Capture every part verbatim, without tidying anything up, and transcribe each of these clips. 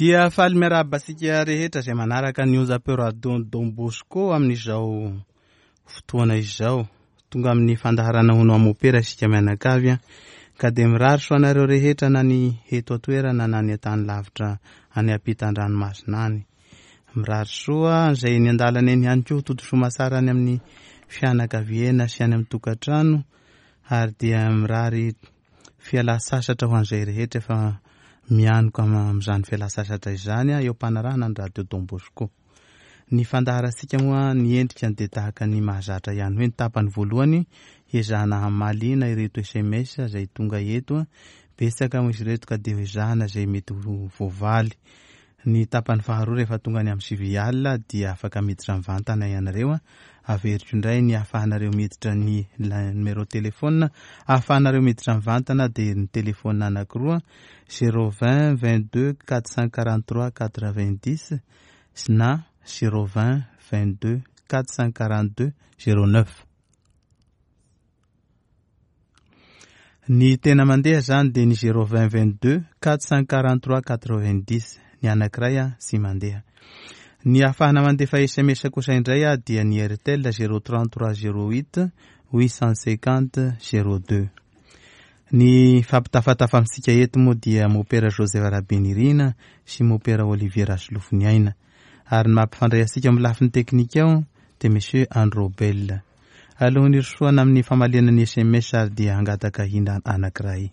Dia faly miarahaba sika rehetra izay manaraka ny Onza-peo Don Bosco amin'izao fotoana izao. Tonga amin'ny fandaharana hono amopera isika mianakavy ka dia mirary soanareo rehetra na ny eto atoerana na ny antany lavitra any ampitan-dranomasina any. Mirary soa izay ny andalana eny ihany koa toto soamasara any amin'ny fianakaviana sy any amin'ny tokantrano ary dia mirary fialasasatra ho an'izay rehetra fa mianoka amin'izany fialasasatra izany eo ampanarahana ny radio Don Bosco. Ny fandaharasika moa ny endrika dia tahaka ny mahazatra ihany hoe ny tapany voalohany ezahana hamalina ireto S M S izay tonga eto betsaka moa izy ireto ka dia ezahana izay mety voavaly. Ny tapany faharoa rehefa tonga ny amin'ny sivy alina dia afaka miditra mivantana ianareo. Averiko indray ny ahafahanareo miditra ny numéro telefona ahafahanareo miditra mivantana dia ny telefona anankiroa zéro vingt vingt-deux quatre cent quarante-trois quatre-vingt-dix na zéro vingt vingt-deux quatre cent quarante-deux zéro neuf. Ny tena mandeha zany dia ny zéro vingt vingt-deux quatre cent quarante-trois quatre-vingt-dix ny anankiray sy mandeha. Ny ahafahana mandefa S M S kosa indray dia ny Airtel zéro trente-trois zéro huit huit cent cinquante zéro deux. Ny fampitafatafa amintsika eto moa dia mopera Joseph Rabenirina sy mopera Olivier Rasolofoniaina ary ny mampifandray asika amin'ny lafiny teknika ao dia Monsieur Androbel. Alohan'ny rosoana amin'ny famaliana ny S M S ary dia hangataka hinda anankiray.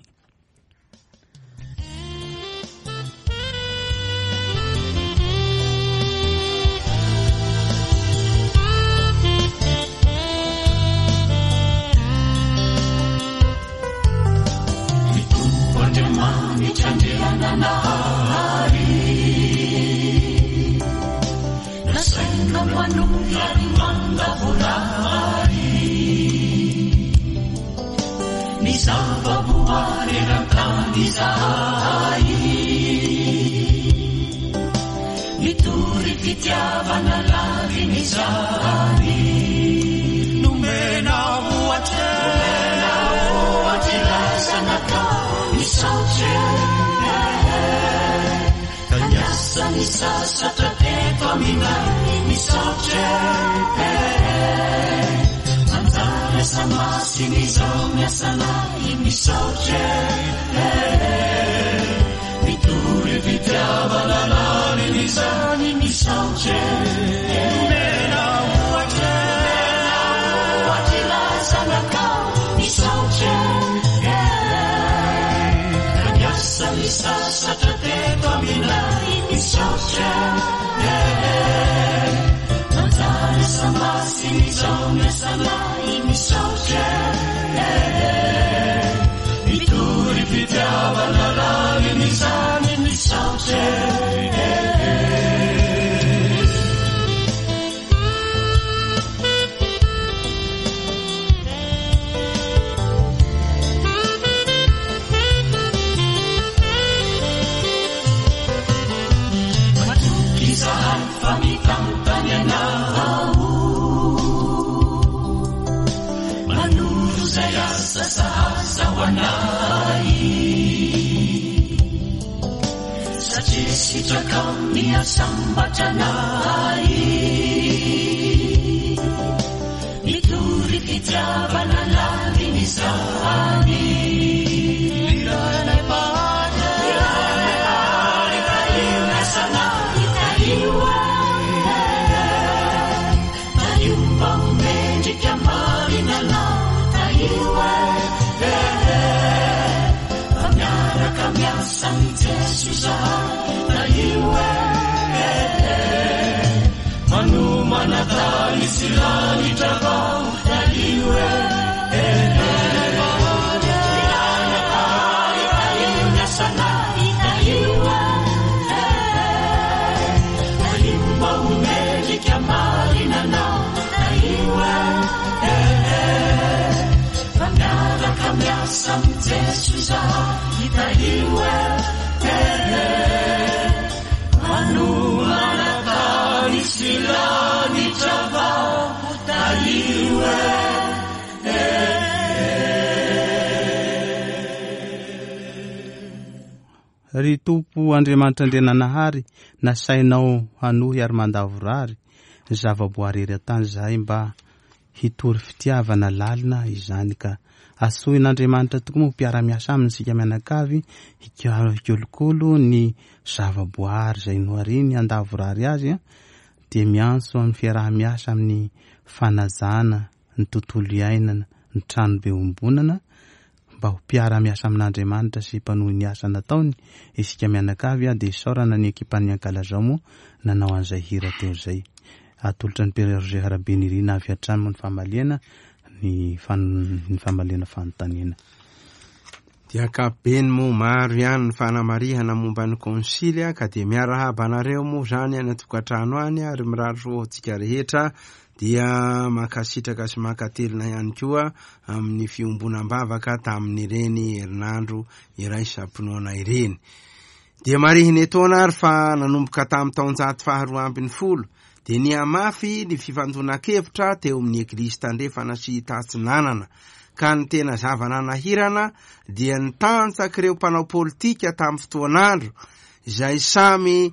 ry tompo Andriamanitra Andriananahary nasainao hanohy ary mandavorary zavaboary ery tany zay mba hitory fitiavana lalina izany ka asoin'Andriamanitra tokoa mo mpiara-miasa aminy sika mianakavy hikolokolo ny zavaboary zay nohariny andavorary azy dia miantso amin'ny fiaraha-miasa amin'ny fanajana ny tontolo iainana ny trano be ombonana mba ho mpiara-miasa amin'Andriamanitra sy mpanohy ny asa nataony isika mianakavy dia isaorana ny ekipan'ny ankalazao moa nanao an'izay hira teo zay atolotra ny Père Roger Arabenirina avy hatrany ny famaliana ny famaliana fanontaniana. Dia ankapobeny moa maro ihany ny fanamarihana momba ny konsilia ka dia miarahaba anareo moa zany any atokantrano any ary mirary soantsika rehetra dia makasitraka sy makatelina ihany koa amin'ny fiombonam-bavaka tamin'ireny herinandro iray sampinoana ireny. Dia marihina etoana ary fa nanomboka tamin'ny taonjato faharoa ambin'ny folo dia niamafy ny fifandonan-kevitra teo amin'ny Eglizy tandrefana sy tatsinanana ka ny tena zavananahirana dia nitanjaka ireo mpanao politika tamin'ny fotoanandro izay samy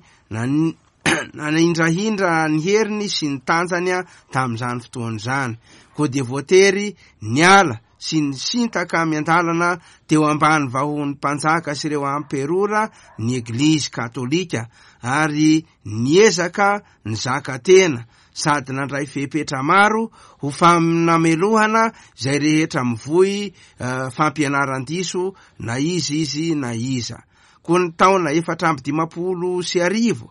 nanindrahindra ny heriny sy ny tanjany tamin'izany fotoan'izany. Koa dia voatery niala sy ny sintaka miandalana teo ambany vahon'ny mpanjaka sy ireo amperora ny Eglizy Katolika ary niezaka ny zaka tena sady nandray fepetra maro ho faminamelohana izay rehetra mivoy uh, fampianaran-diso na izy izy na iza. Koa ny taona efatra amby dimapolo sy arivo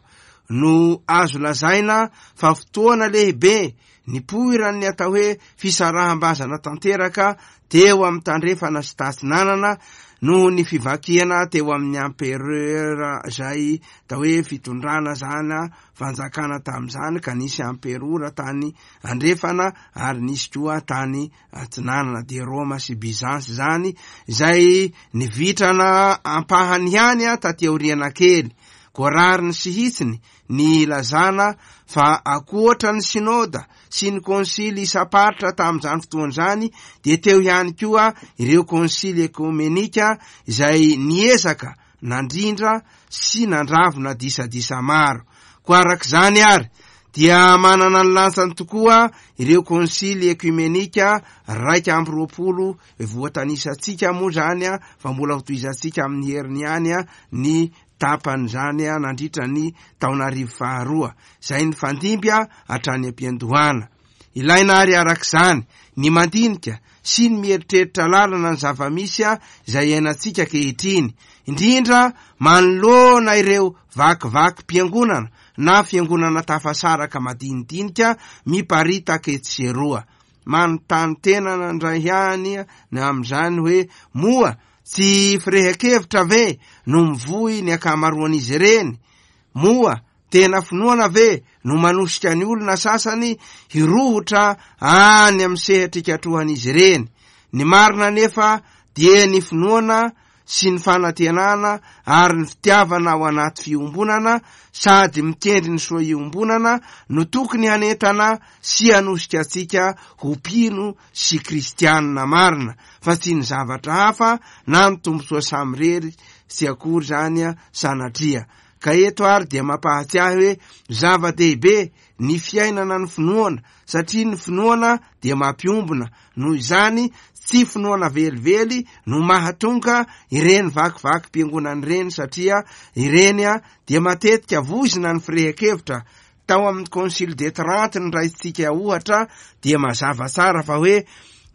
no azo lazaina fa fotoana lehibe nipoirany atao hoe fisaraham-bazana tanteraka teo amin'ny tandrefana sy tatsinanana noho ny fivakiana teo amin'ny amperora zay tao hoe fitondrana zana fanjakana tamin'izany ka nisy amperora tany andrefana ary nisy koa tany atsinanana de Roma sy Byzance zany zay nivitrana ampahany ihany taty aoriana kely. Koa rariny sy hitsiny ny lazana fa akoatra ny sinoda sy ny konsily isaparitra tamin'izany fotoan'izany dia teo ihany koa ireo konsily ekomenika izay niezaka nandrindra sy nandravona disadisa maro. Koa arak'izany ary dia manana ny lansany tokoa ireo konsily ekumenika raika amby roapolo voatanisantsika moa zany fa mbola ho toizantsika amin'ny heriny ihany ny tapany zany nandritra ny taonarivo faharoa zay ny fandimbya hatrany ampiandohana. Ilaina ary arak'izany ny mandinika sy ny mieritreritra lalana ny zavamisy izay iainantsika kehitriny, indrindra manoloana ireo vakivaky mpiangonana na fiangonana tafasaraka madinidinika miparitaka etseroa. Manontany tena nandray ihany na amin'izany hoe moa tsy firehekevitra ve no mivoy ny akamaroan'izy ireny? Moa tena finoana ve no manosika ny olona sasany hirohotra any amin'ny sehatra ikatrohan'izy ireny? Ny marina nefa dia ny finoana sy ny fanantenana ary ny fitiavana ao anaty fiombonana sady mitendry ny soa iombonana no tokony hanentana sy hanosika atsika ho mpino sy kristianina marina fa tsy ny zavatra hafa na ny tombontsoa samirery sy akory zany sanatria. Ka eto ary dia mampahatsiahy hoe zava-dehibe ny fiainana ny finoana satria ny finoana dia mampiombona noho izany tsy finoana velively no mahatonga ireny vakivaky mpiangonana ireny satria ireny dia matetika vozina ny firehekevitra. Tao amin'ny Concile de Trente ny raitsika ohatra dia mazava tsara fa hoe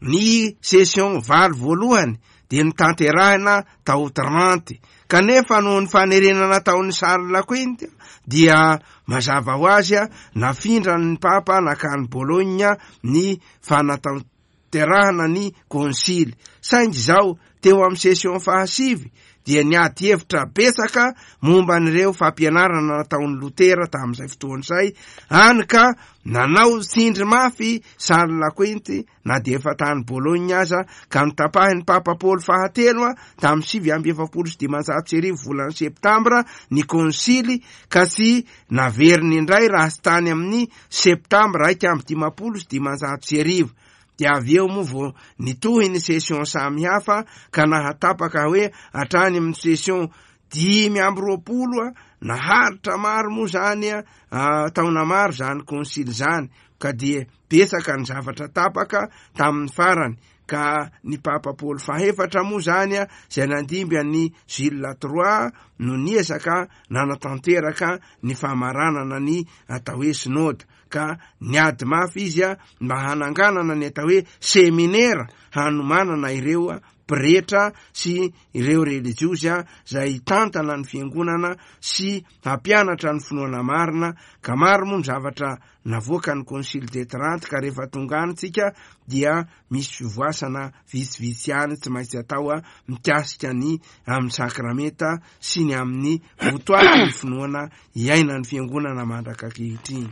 ny session valo voalohany dia nitanterahina tao Trente kanefa noho ny fanerenana taon'ny Charles Laquinte dia mazava ho azy nafindra ny papa nakany Bologna ny fanatanterahana ny konsily. Saingy zao teo amin'ny session fahasivy dia niady hevitra betsaka momba n'ireo fampianarana nataon'ny Lutera tamin'izay fotoan'izay any ka nanao tsindry mafy Charles Laquinte na dia efa tany Bologna aza ka nitapahin'ny papa Paul fahatelo tamin'ny sivy amby efapolo sy dimanjato sy arivo volana septambra ny konsily ka sy naveriny indray raha sy tany amin'ny septambra raika amby dimapolo sy dimanjato sy arivo. Dia avy eo moa vo nitohy ny session samy hafa ka nahatapaka hoe hatrany amin'ny session dimy amby roapolo a naharitra maro moa zany a taona maro zany konsily zany ka dia besaka ny zavatra tapaka tamin'ny farany ka ny papapolo fahefatra moa zany a zay nandimby any Gilles Latrois no niezaka nanatanteraka ny famaranana ny atao hoe synode ka niady mafy izy a mba hananganana ny atao hoe seminaire hanomanana ireo pretra sy ireo religiosy zay tantana ny fiangonana sy hampianatra ny finoana marina ka maro moa ny zavatra navoaka ny Concile de Trente ka rehefa tonga antsika dia misy fivoasana vitsivitsy ihany tsy maintsy atao mikasika ny amin'ny sakramenta sy ny amin'ny votoaty ny finoana iaina ny fiangonana mandrakakihitry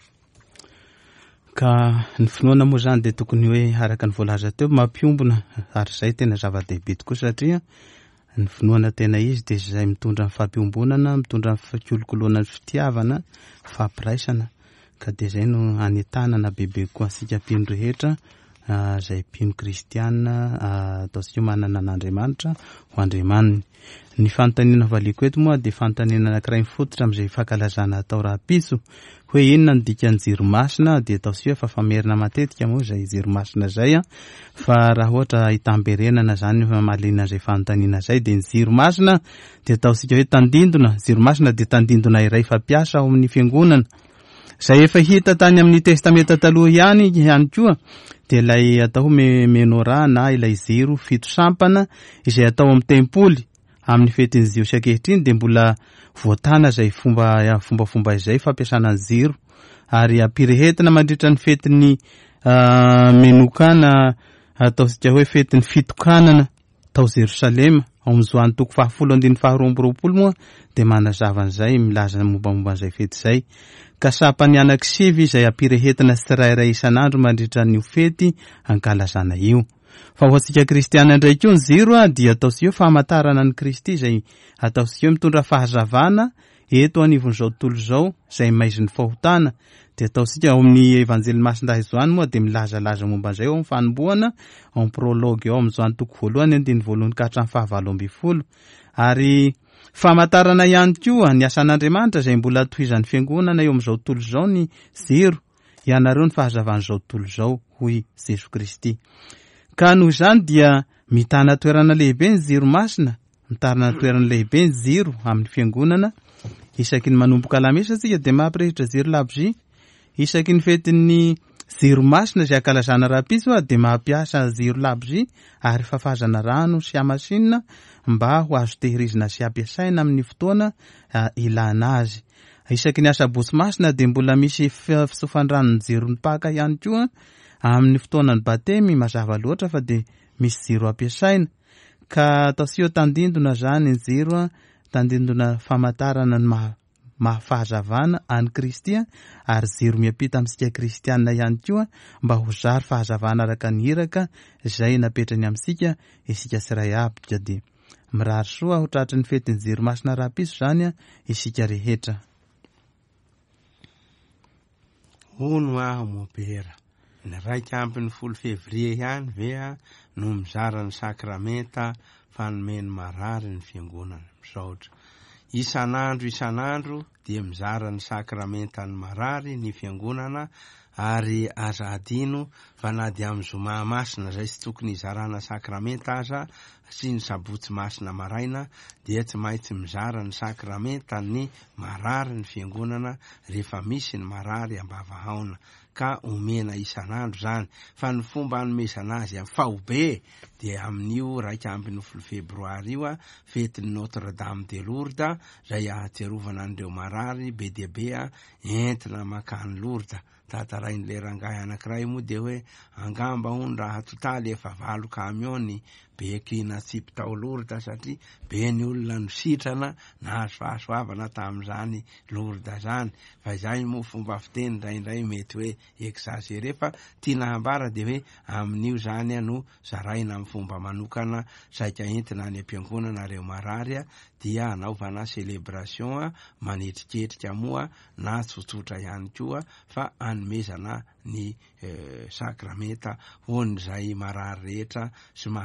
ka ny finoana moa zany de tokony hoe araka ny voalaza teo mampiombona ary zay tena zava-dehibe tokoa satria ny finoana tena izy de zay mitondra ny fampiombonana mitondra ny fikolokoloana ny fitiavana fampiraisana ka de zay no anentanana bebe koa asika mpino rehetra zay mpino kristiana ataosika manana an'Andriamanitra ho Andriamaniny ny fanontaniana valiko eto moa de fanontaniana anankiray mifototra am'izay fankalazana atao rahapiso hoe inona ny dikan'ny jiro masina de ataosika fa famerina matetika moa zay jiro masina zay a fa raha ohatra hitamberenana zany malina zay fanontaniana zay de ny jiro masina de ataosika hoe tandindona jiro masina de tandindona iray fampiasa ao amin'ny fiangonana zay efa hita tany amin'ny testamenta taloha ihany ihany koa de ilay atao menorah na ilay jiro fito sampana izay atao amin'ny tempoly amin'ny fetiny zio sakehitriny de mbola voatana zay fomba fomba fomba izay fampiasana ny jiro ary ampirehetina mandritra ny fetiny menokana ataosika hoe fetiny fitokanana tao Jerusalema ao amin'izany toko fahafolo andiny faharoamby roapolo moa de manazava an'izay milaza mombamomba an'izay fety zay ka sapany anankisivy izay ampirehetina tsirairay isan'andro mandritra ny fety ankalazana io fa ho antsika kristiana ndraiky io ny jiro a dia ataosika eo fahamantarana ny Kristy zay ataosika eo mitondra fahazavana eto anivon'izao tontolo zao zay maizy ny fahotana de ataosika ao amin'ny evanjely masindahy zoany moa de milazalaza momba an'izay ao amin'ny fanombohana ao amin'ny prologue ao amin'izany toko voalohany andiny voalohany ka hatramin'ny fahavalo amby folo ary famantarana ihany koa ny asan'Andriamanitra zay mbola tohizan'ny fiangonana eo amin'izao tontolo zao ny jiro ianareo ny fahazavan'izao tontolo zao hoy Jesu Kristy ka noho izany dia mitana toerana lehibe ny jiro masina mitarana toerana lehibe ny jiro amin'ny fiangonana isaky ny manomboka lamesa tsika de mampirehitra jiro labozia isaky ny fetin'ny jiro masina zay ankalazana rahapiso de mampiasa jiro labozia ary fafazana rano sy amasinina mba ho azo tehirizina sy ampiasaina amin'ny fotoana ilana azy isaky ny asabotsy masina de mbola misy fisofandrano ny jiro ny paka ihany koa amin'ny fotoanany batemy mazava loatra fa de misy jiro ampiasaina ka ataosika tandindona zany ny jiro tandindona famantarana ny mahafahazavana any Kristy ary jiro miampita amintsika kristiana ihany koa mba ho zary fahazavana araka ny hiraka zay napetrany amintsika isika tsiray aby de mirary soa ho tratry ny fetiny jiro masina rahapiso zany isika rehetra hono aho mopera ny raiky ampy ny folo fevrie ihany vea no mizara ny sakramenta fanomeny marary ny fiangonana misaotra isan'andro isan'andro dia mizara ny sakramenta ny marary ny fiangonana ary aza adino fa na dia amin'ny zoma masina zay tsy tokony izarana sakramenta aza sy ny sabotsy masina maraina dia tsy maintsy mizara ny sakramenta ny marary ny fiangonana rehefa misy ny marary ambavahaona ka omena isan'andro zany fa ny fomba anomezana azy amin'ny fahobe dia amin'io raiky ambin'ny folo febroary io a fetiny Notre Dame de Lourdes zay ahatsiarovana an'ireo marary be dia be a entina makany Lourdes tatarain'le rangahy anankiray moa de hoe angamba hony raha totaly efa valo kamiony bekina tsipy tao Lourdes satria be ny olona no sitrana na azo fahasoavana tamin'izany Lourdes zany fa izay moa fomba fiteny indraindray mety hoe exagéré fa tiana hambara de hoe amin'io zany no zaraina amin'ny fomba manokana saika entina any am-piangonana reo marary dia anaovana célébration manetriketrika moa na tsotsotra ihany koa fa anomezana ny sakramenta hoan'izay marary rehetra sy mahatsapa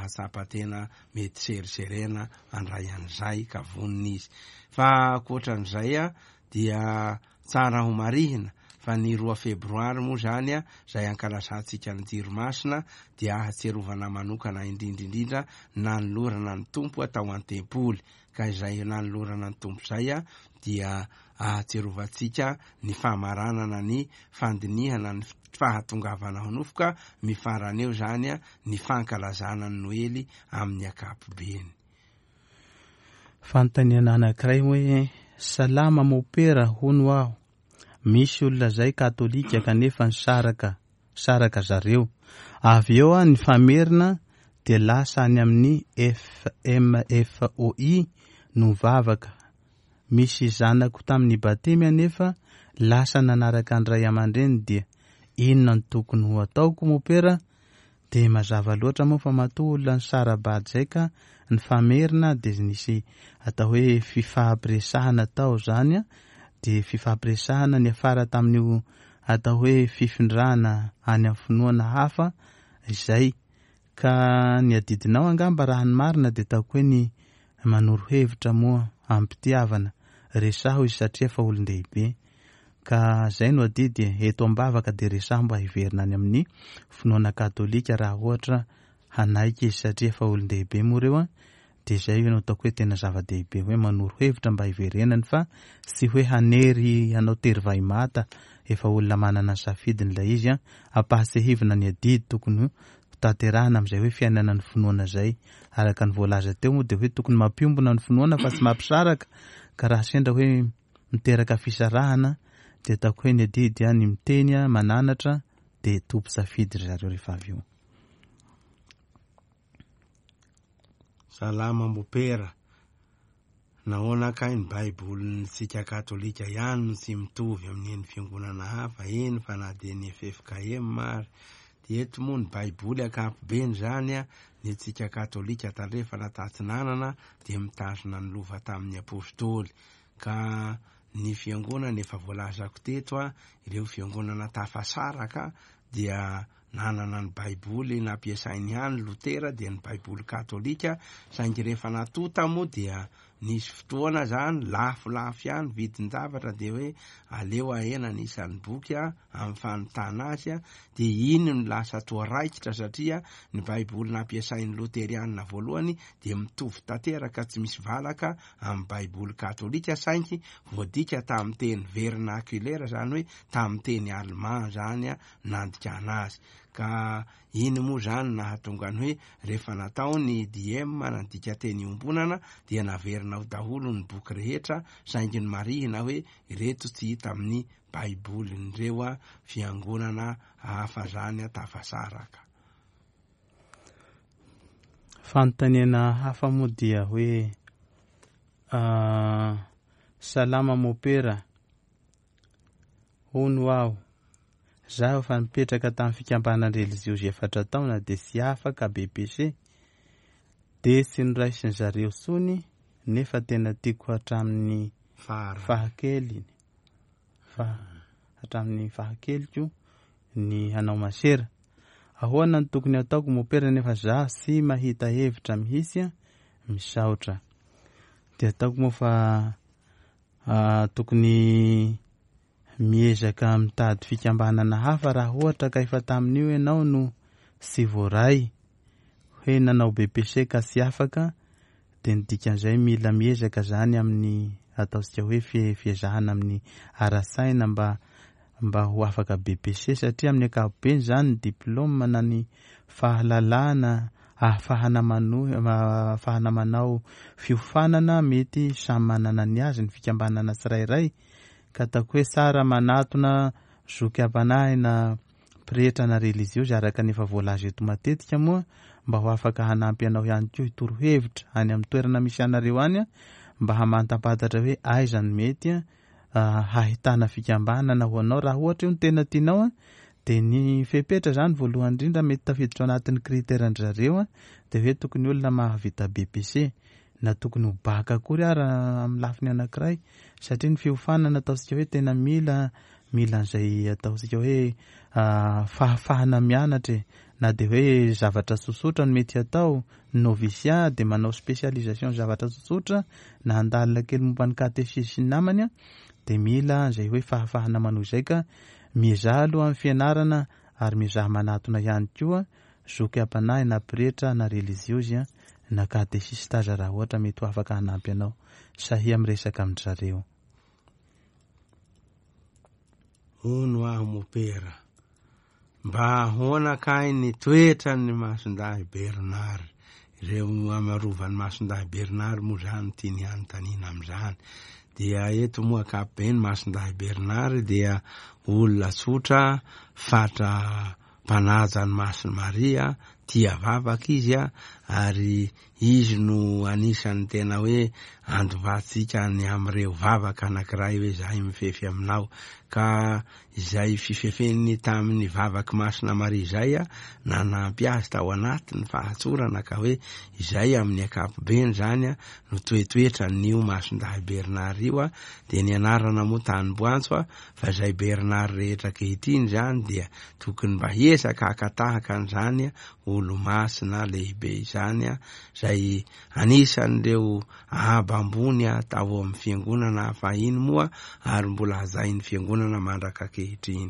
mba tena mety seriserena andray an'izay ka vonina izy fa koatran'izay a dia tsara ho marihina fa ny roa febroary moa zany a zay ankalasantsika ny jiromasina dia ahatserovana manokana indrindraindrindra nanolorana ny tompo atao an-tempoly ka izay nanolorana ny tompo zay a dia ahatserovantsika ny famaranana ny fandinihana ny fahatongavana honofoka mifarana eo zany a ny fankalazana ny noely amin'ny akapobeny. Fanontaniana anankiray hoe salama mopera hono aho. Misy olona zay katolika kanefa ny saraka saraka zareo. Avy eo a ny famerina dia lasa any amin'ny F M F O I no vavaka. Misy zanako tamin'ny batemy anefa lasa nanaraka ny ray aman-dreny dia inona ny tokony ho ataoko mopera? Dia mazava loatra moa fa matoa olona ny sarabady zay ka ny famerina dia nisy atao hoe fifahampiresahana tao zany a. Dia fifahampiresahana ny afara tamin'io atao hoe fifindrana any amin'ny finoana hafa izay ka ny adidinao angamba raha ny marina dia taoko hoe ny manoro hevitra moa ampitiavana resaho izy satria fa olon-dehibe ka zay no adidy eto ambavaka dia resaho mba hiverina any amin'ny finoana katolika raha ohatra hanaiky izy satria fa olon-dehibe moa reo a. Dia zay no ataoko hoe tena zava-dehibe hoe manoro hevitra mba hiverenany fa sy hoe hanery hanao tery mata efa olona manana safidiny ilay izy a ampahasehivina ny adidy tokony tanterahana amin'izay hoe fiainana ny finoana zay araka ny voalaza teo moa dia hoe tokony mampiombona ny finoana fa tsy mampisaraka ka raha sendra hoe miteraka fisarahana dia ataoko hoe ny adidy a ny miteny a mananatra dia tompo safidy zareo rehefa avy eo. Salama mopera. Nahoana kay ny Baiboly ny tsika katolika ihany no tsy mitovy amin'ny fiangonana hafa eny fa na dia ny F F K M mary. Dia eto moa ny Baiboly ankapobeny zany a ny tsika katolika talefa natatsinanana dia mitazona ny lova tamin'ny apôstôly ka ny fiangonana efa voalazako teto a ireo fiangonana tafasaraka dia nanana ny Baiboly nampiasainy ihany Lutera dia ny Baiboly katolika saingy rehefa natota moa dia nisy fotoana zany lafolafo ihany vidin-javatra dia hoe aleo ahena ny isan'ny boky a amin'ny fanontana azy a dia iny no lasa toa raikitra satria ny Baiboly nampiasainy Luteriana voalohany dia mitovy tanteraka tsy misy valaka amin'ny Baiboly katolika saingy voadika tamin'ny teny vernaculaire zany hoe tamin'ny teny allemand zany a nandikana azy ka iny moa zany nahatonga ny hoe rehefa natao ny D M nandika teny iombonana dia naverina ho daholo ny boky rehetra saingy ny marihina hoe ireto tsy hita amin'ny Baiboly nireo a fiangonana hafa zany a tafasaraka. Fanontaniana hafa moa dia hoe uh, salama mopera hono aho zaho fa nipetraka tamin'ny fikambanana religiozy efatra taona dia sy afaka B P C dia tsy noraisiny zareo sony nefa tena tiako hatramin'ny fahakely fa hatramin'ny fahakeliko ny hanao masera. Ahoana ny tokony ataoko mopera nefa zaho sy mahita hevitra mihitsy a misaotra. Dia ataoko moa fa uh, tokony miezaka mitady fikambanana hafa raha ohatra ka efa tamin'io ianao no sy voaray hoe nanao B P C ka sy afaka dia ny dikan'izay mila miezaka zany amin'ny ataontsika hoe fiezahana amin'ny arasaina mba mba ho afaka B P C satria amin'ny ankapobeny zany ny diplôma na ny fahalalana ahafahana mano ahafahana manao fiofanana mety samy manana ny azy ny fikambanana tsirairay ka ataoko hoe tsara manatona zoky ampanahy na pretrana religiozy araka nefa voalaza eto matetika moa mba ho afaka hanampy anao ihany koa hitoro hevitra any amin'ny toerana misy anareo any a mba hamantampatatra hoe aiza ny mety a uh, hahitana fikambanana ho anao raha ohatra io ny tena tianao a dia ny fepetra zany voalohany indrindra mety tafiditra anatin'ny kriteran-dry a dia hoe tokony olona mahavita B P C na tokony ho baka akory ara amin'ny lafiny anankiray satria ny fiofanana ataontsika hoe tena mila mila an'izay ataosika hoe fahafahana mianatra na de hoe zavatra sosotra no mety atao novisia de manao spécialisation zavatra sosotra na andalina kely momba ny catéchisme sy ny namany de mila an'izay hoe fahafahana manao izay ka mizaha aloha amin'ny fianarana ary mizaha manatona ihany koa zoky ampanahy na pretra na religieuse na catéchiste aza raha ohatra mety ho afaka hanampy anao sahia miresaka amin'zareo. Ono aho mopera mba ahoana kay ny toetra ny Masondahy Bernard ireo amarovany Masondahy Bernard moa zany tiany antanina am'izany dia eto moa ankapobeny Masondahy Bernard dia olona tsotra fatra mpanaja ny Masony Maria tia vavaka izy ary izy no anisany tena hoe andovatsika ny am'ireo vavaka anankiray hoe zahay mifefy aminao ka izay fifefeny tamin'ny vavaky Masona Maria zay nanampy azy tao anatiny fahatsorana ka hoe izay amin'ny ankapobeny zany no toetoetra n'io Masondahy Bernard io de ny anarana moa Tanimboantso fa zay Bernard rehetra kehitriny zany dia tokony mba hiezaka hakatahaka an'izany olo masina lehibe izany zay anisan'ireo abambony tao amin'ny fiangonana fahiny moa ary mbola hazainy fiangonana mandraka kehitriny.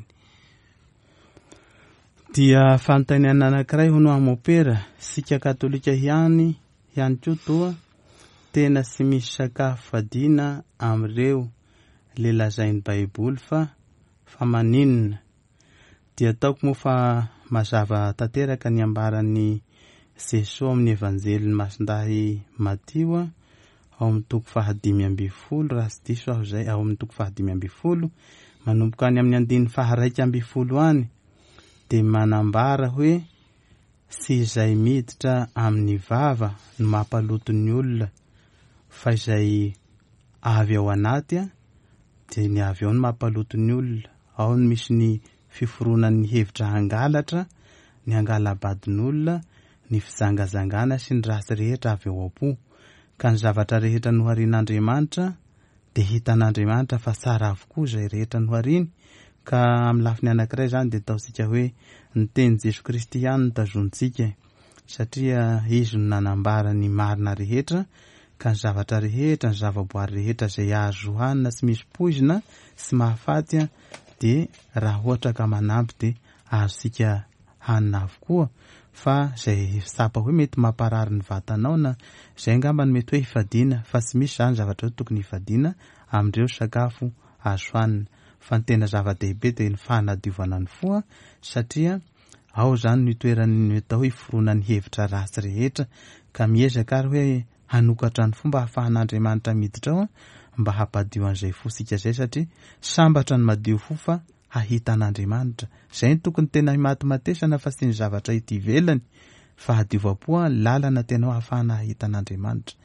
Dia fanontaniana anankiray hono amopera sika katolika ihany ihany koa toa tena sy misy sakafo fadina am'ireo le lazainy baiboly fa fa maninona dia ataoko moa fa mazava tanteraka ny ambaran'ny Jesosy amin'ny evanjeliny Masondahy Matio ao amin'ny toko fahadimy ambin'ny folo raha sy diso aho zay ao amin'ny toko fahadimy ambin'ny folo manomboka any amin'ny andiny faharaika ambin'ny folo any de manambara hoe sy izay miditra amin'ny vava no mampaloto ny olona fa izay avy ao anaty de ny avy ao no mampaloto ny olona ao no misy ny fiforonan'ny hevitra hangalatra ny angalabadin'olona ny fizangazangana sy ny rasy rehetra avy ao am-po ka ny zavatra rehetra noharian'Andriamanitra de hitan'Andriamanitra fa tsara avokoa izay rehetra nohariny ka amin'ny lafiny anankiray zany de ataosika hoe ny teny Jesu Kristy ihany nitazontsika satria izy no nanambara ny marina rehetra ka ny zavatra rehetra ny zavaboary rehetra izay azo hanina tsy misy poizina sy mahafaty de raha ohatra ka manampy de azosika hanina avokoa fa zay sapa hoe mety mamparary ny vatanao na zay angamba mety hoe hifadiana fa tsy misy zany zavatra hoe tokony hifadiana am'ireo sakafo azo hanina fa ny tena zava-dehibe de ny fanadiovana ny fo satria ao zany ny toerany atao hoe iforonan'ny hevitra rasy rehetra ka miezaka ary hoe hanokatra ny fomba hahafahan'Andriamanitra miditra ao mba hampadio an'izay fosika zay satria sambatra ny madio fo fa hahitan'Andriamanitra zay ny tokony tena himaty-matesana fa sy ny zavatra hita ivelany fa hadiovam-po lalana tena hahafahana hahitan'Andriamanitra.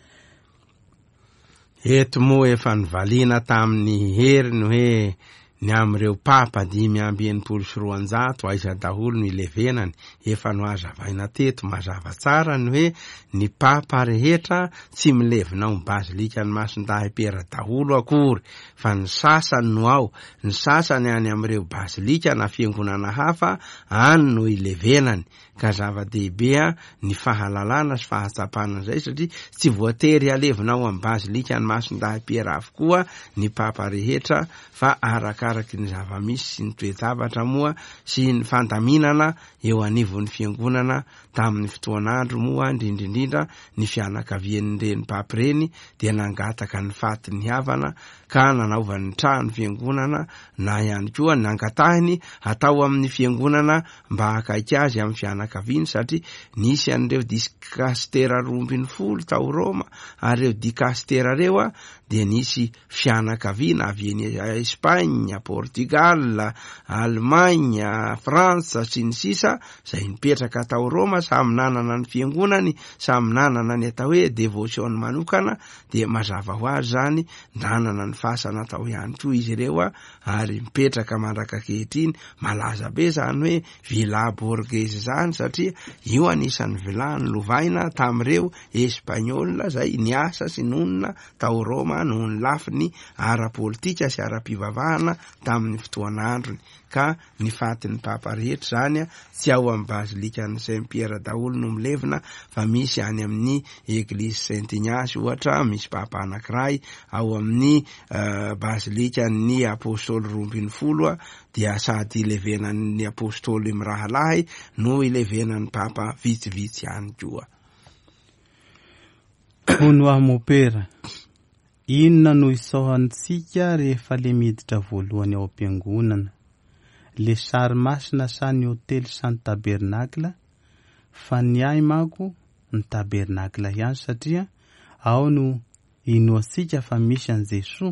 Eto moa efa nivaliana tamin'ny heriny hoe ny am'ireo papa dimy amby enimpolo sy roanjato aiza daholo no ilevenany efa no hazavaina teto mazava tsara ny hoe ny papa rehetra tsy milevina ao bazilika ny Masondahy Pera daholo akory fa ny sasany no ao ny sasany any am'ireo bazilika na fiangonana hafa any no ilevenany ka zava-dehibe ny fahalalana sy fahatsapana zay satria tsy voatery alevina ao amin'ny bazilika ny Masondahy Pera avokoa ny papa rehetra fa araka araky ny zava-misy sy ny toe-javatra moa sy ny fandaminana eo anivon'ny fiangonana tamin'ny fotoan'andro moa indrindrindrindra ny fianakavian'ny reny papy reny dia nangataka ny faty ny havana ka nanaovan'ny trano fiangonana na ihany koa nangatahiny atao amin'ny fiangonana mba hakaika azy amin'ny fianakaviany satria nisy an'ireo dikastera rombiny folo tao Roma ary ireo dikastera reo dia nisy fianakaviana avy eny Espagne, Portugal, Allemagne, Frantsa sy ny sisa zay nipetraka tao Roma samy nanana ny fiangonany samy nanana ny atao hoe devotion manokana dia mazava ho azy zany nanana ny fasana tao ihany koa izy ireo ary mipetraka mandraka kehitriny malaza be zany hoe Villa Borghese zany satria io anisan'ny villa lovaina tamin'ireo Espagnola zay niasa sy nonina tao Roma noho ny lafiny ara-politika sy ara-pivavahana tamin'ny fotoan'androny ka ny fatin'ny papa rehetra zany a tsy ao amin'ny bazilika ny Saint Pierre daholo no milevina fa misy any amin'ny Église Saint Ignace ohatra misy papa anankiray ao amin'ny uh, bazilika ny apôstôly roa ambin'ny folo dia sady ilevenan'ny apôstôly mirahalahy no ilevenan'ny papa vitsivitsy ihany koa. Hono amopera inona no isaohantsika rehefa le miditra voalohany ao am-piangonana, le sary masina sa ny hôtely sa ny tabernakla? Fa ny ahy manko ny tabernakla ihany satria ao no inoantsika fa misy an Jesoa.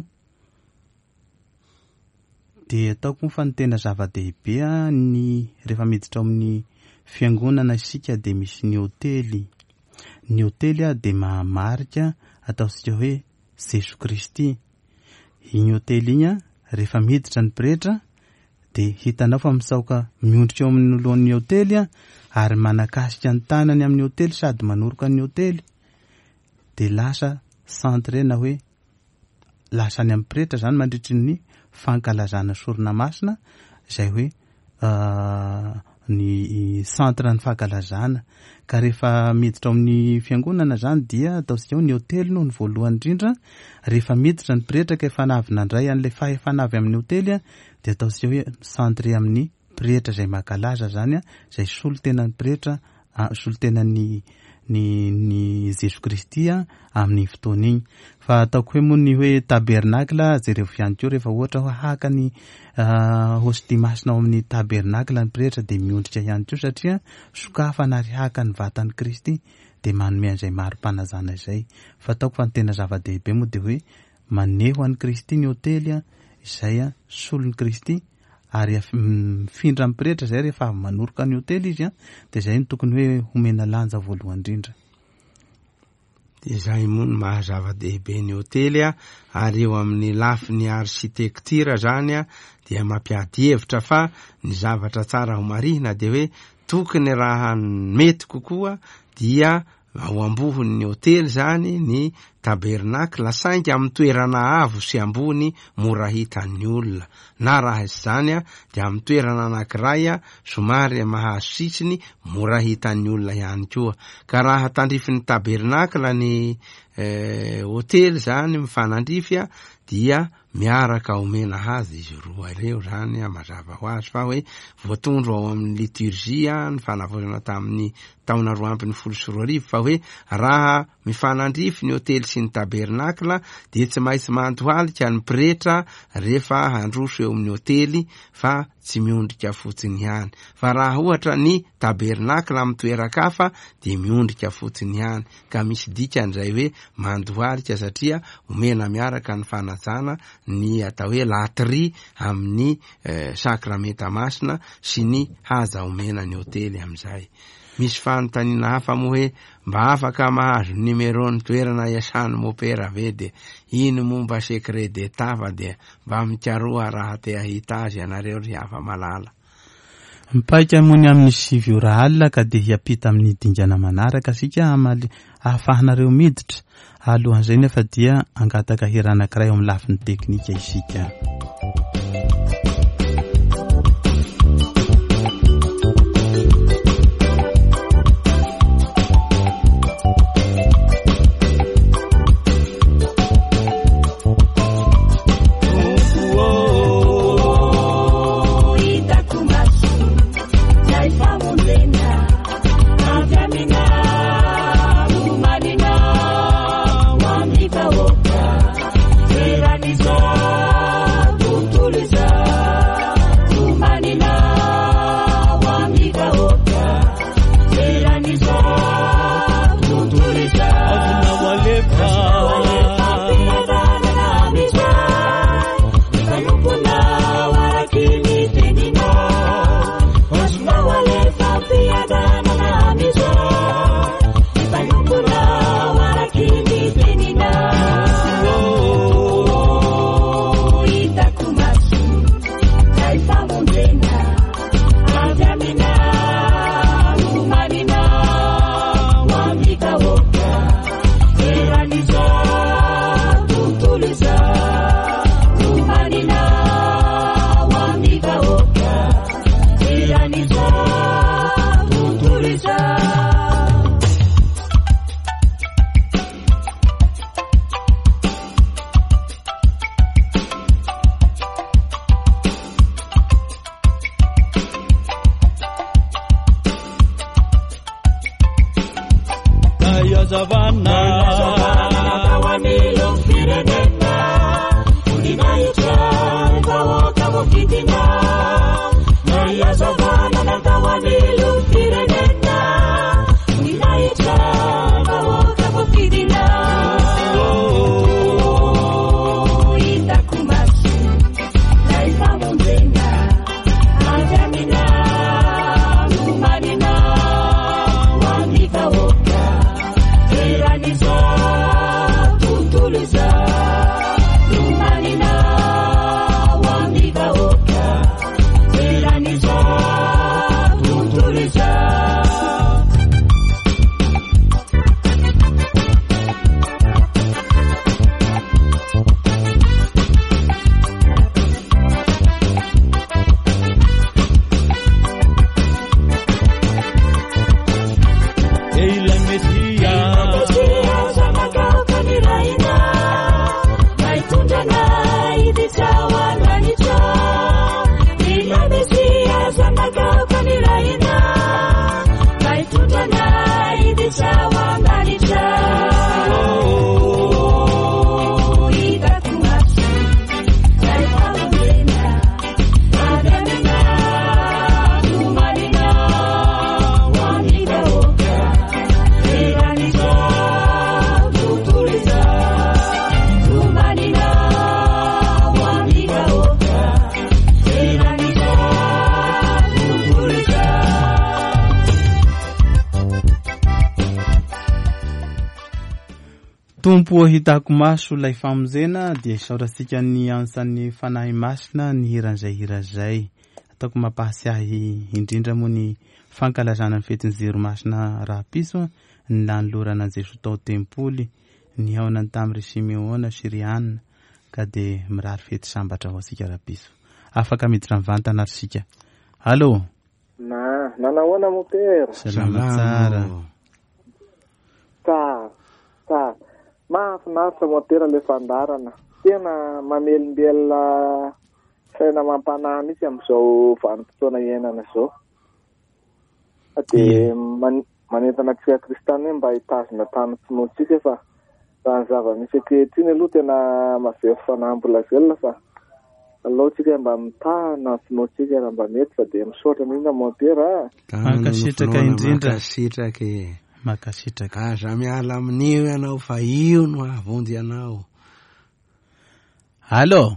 De ataoko fa ny tena zava-dehibe ny rehefa miditra amin'ny fiangonana isika de misy ny hôtely. Ny hôtely a de mahamarika ataosika hoe Jesu Kristy. Iny hôtely iny a rehefa miditra ny pretra de hitanao fa misaoka miondrika eo amin'ny lohan'ny hôtely a ary manakasika ny tanany amin'ny hôtely sady manoroka ny hôtely de lasa centre na hoe lasa any amin'ny pretra zany mandritry ny fankalazana sorona masina izay hoe uh, ny centre ny fankalazana. Ka rehefa miditra amin'ny fiangonana zany dia ataosika hoe ny hôtely no ny voalohany indrindra. Rehefa miditra ny pretra ka efa navy nandray an'le fahefanavy amin'ny hôtely de ataosika hoe centre amin'ny pretra izay mankalaza zany a izay solotenan'ny pretra solotenan'ny ny ny Jesu Kristy amin'ny fotoana iny. Fa ataoko hoe moa ny hoe tabernakla jereo ihany koa rehefa ohatra hoe haka ny uh, hosty masina ao amin'ny tabernakla ny pretra de miondrika ihany koa satria sokafana ary haka ny vatan'ny Kristy de manome an'izay mari-panazana izay. Fa ataoko fa ny tena zava-dehibe moa de hoe maneho an'i Kristy ny hôtely izay a solon'ny Kristy ary mifindra amin'ny pretra zay rehefa avy manoroka ny hôtely izy a de zay ny tokony hoe homena lanja voalohany indrindra. De zay moa ny mahazava-dehibe ny hôtely a ary eo amin'ny lafiny architecture zany a dia mampiady hevitra fa ny zavatra tsara ho marihina de hoe tokony raha mety kokoa dia ao ambohon'ny hôtely zany ny tabernakla saingy amin'ny toerana avo sy ambony mora hitan'ny olona, na raha izany a dia amin'ny toerana anankiray a somary mahazo sitsiny mora hitan'ny olona ihany koa. Ka raha tandrifin'ny tabernakla ny eh, hôtely zany mifanandrify a dia miaraka omena hazy izy roa ireo zany a mazava ho azy fa hoe voatondro ao amin'ny liturgia ny fanavozana tamin'ny taona roa ambin'ny folo sy roa arivo fa hoe raha mifanandrify ny hôtely sy ny tabernakla de tsy maintsy mandohalika ny pretra rehefa handroso eo amin'ny hôtely fa tsy miondrika fotsiny ihany. Fa raha ohatra ny tabernakla amin'ny toerakafa de miondrika fotsiny ihany. Ka misy dikan'izay hoe mandohalika satria omena miaraka ny fanajana ny atao hoe latri amin'ny eh, sakramenta masina sy ny haza omena ny hôtely amin'izay. Misy fanontaniana hafa moa hoe mba afaka mahazo numero ny toerana iasany mopera ve de ino momba secret d'état fa de mba mikaroa raha te ahita azy ianareo ry hafa malala. Mipaika mony amin'ny sivy ora alina ka de hiampita amin'ny dingana manaraka sika amaly ahafahanareo miditra. Alohan'izay nefa dia angataka hira anankiray ao amin'ny lafiny teknika isika. Go Tompo hitako maso ilay famonjena dia isaorantsika ny ansan'ny fanahy masina ny hiran'izay hirazay. Ataoko mampahasiahy indrindra moa ny fankalazana ny fetin'ny zero masina rahapiso ny lanolorana an'izay sotao tempoly ny aonany tamin'ny Simeona sy Rianna ka dia mirary fety sambatra ho asika rahapiso. Afaka miditra mivantana ary sika. Allô? Na, nanahoana mo pera? Salama tsara. Ta, ta. Mahafinaritra motera le fandarana. Tena mamelombelona saina mampanahy mitsy amin'izao vanim-potoana iainana izao. Dia manentana antsika kristana mba hitazona tany finoantsika fa raha ny zava-misy ankehitriny aloha tena mavefy fanahy mbola velona fa alohantsika mba mitahana finoantsika raha mba mety fa dia misaotra mihitsy motera. Mankasitraka indrindra. Makasitraka Makasitraka. Aza miala amin'io ianao fa io no avondy ianao. Allô?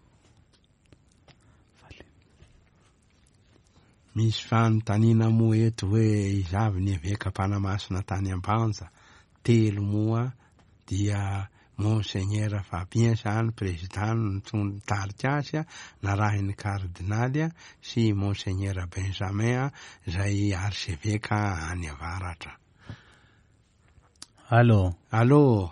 Misy fanontaniana moa eto hoe izavy ny evekam-panamasina tany Ambanja telo moa dia Monseigneur Fabien zany président ny tarika azy narahiny kardinaly sy Monseigneur Benjamin zay archevêque any avaratra. Allô? Allô?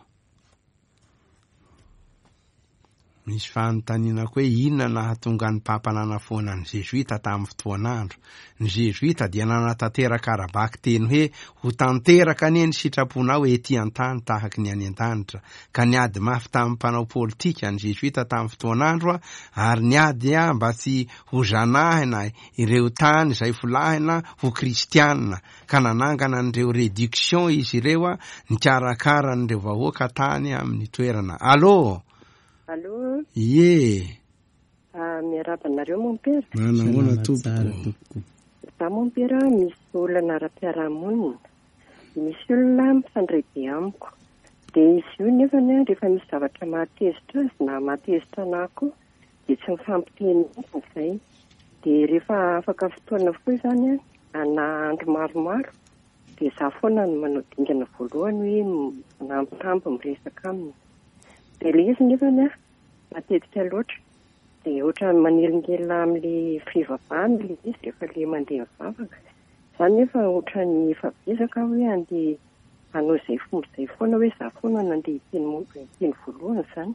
Misy fanontaniana koe inona nahatonga ny papa nanafoana ny Jesuita tamin'ny fotoan'andro. Ny Jesuita dia nanatanteraka arabaky teny hoe ho tanteraka anie ny sitraponao ety an-tany tahaky ny any an-danitra. Ka niady mafy tamin'ny mpanao politika ny Jesuita tamin'ny fotoan'andro ary niady mba tsy ho zanahina ireo tany izay folahina ho kristianina. Ka nanangana n'ireo réduction izy ireo nikarakara n'ireo vahoaka tany amin'ny toerana. Allô? Allô? Ie. Ah, miarabanareo mompera. Nanahoana tompo. Za mompera misy olana ara-piarahamonina. Misy olona mifandray be amiko. Dia izy io nefa rehefa misy zavatra mahatezitra azy na mahatezitra anahy koa dia tsy mifampiteny izay. Dia rehefa afaka fotoana foy izany ana andro maromaro dia za foana no manao dingana voalohany hoe manampitampo miresaka aminy. Dia ilay izy nefa matetika loatra dia ohatra manelingelina amin'ilay fivavahana ilay izy rehefa ilay mandeha mivavaka. Izany nefa ohatra ny efa betsaka hoe andeha hanao izay fomba izay foana hoe za foana nandeha hiteny hiteny voalohany izany.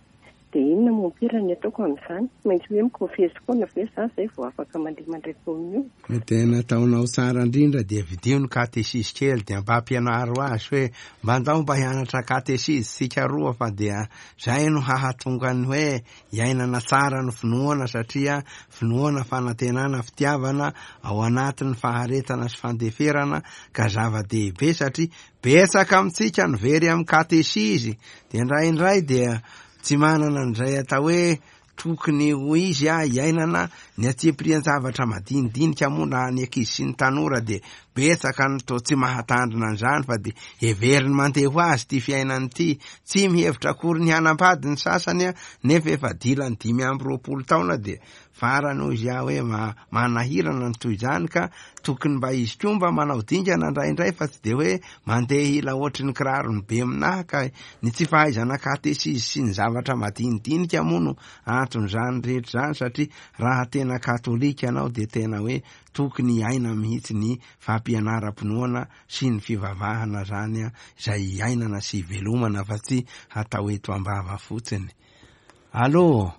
dia inona mompira ny ataoko amin'izany maintsy hoe mikofezy foana ve za zay vao afaka mandeha mandray foana io tena taonao tsara indrindra dia vidio ny katesisy kely dia mba hampianaro azy hoe mba andao mba hianatra katesisy sika roa fa dia zay no hahatonga ny hoe iainana tsara no finoana satria finoana fanantenana fitiavana ao anatin'ny faharetana sy fandeferana ka zava-dehibe satria betsaka amintsika no very amin'ny katesisy dia indraindray dia tsy manana an'izay atao hoe tokony ho izy a iainana ny atsipiriany zavatra madinidinika moa na ny ankizy sy ny tanora dia betsaka ny to tsy mahatandrina an'izany fa dia heveriny mandeha ho azy ty fiainany ity tsy mihevitra akory ny hanambady ny sasany a nefa efa dilany dimy amby roapolo taona dia farany hoy izy hoe ma, manahirana ny toy izany ka tokony mba izy koa mba manao dingana indraindray fa tsy dia hoe mandeha hila ohatry ny kirarony be minahaka ny tsy fahaizana katesisy sy ny zavatra madinidinika moa no anton'izany rehetra zany satria raha tena katolika ianao dia tena hoe tokony aina mihitsy ny fampianaram-pinoana sy ny fivavahana zany a izay ainana sy velomana fa tsy hatao eto ambava fotsiny. Allo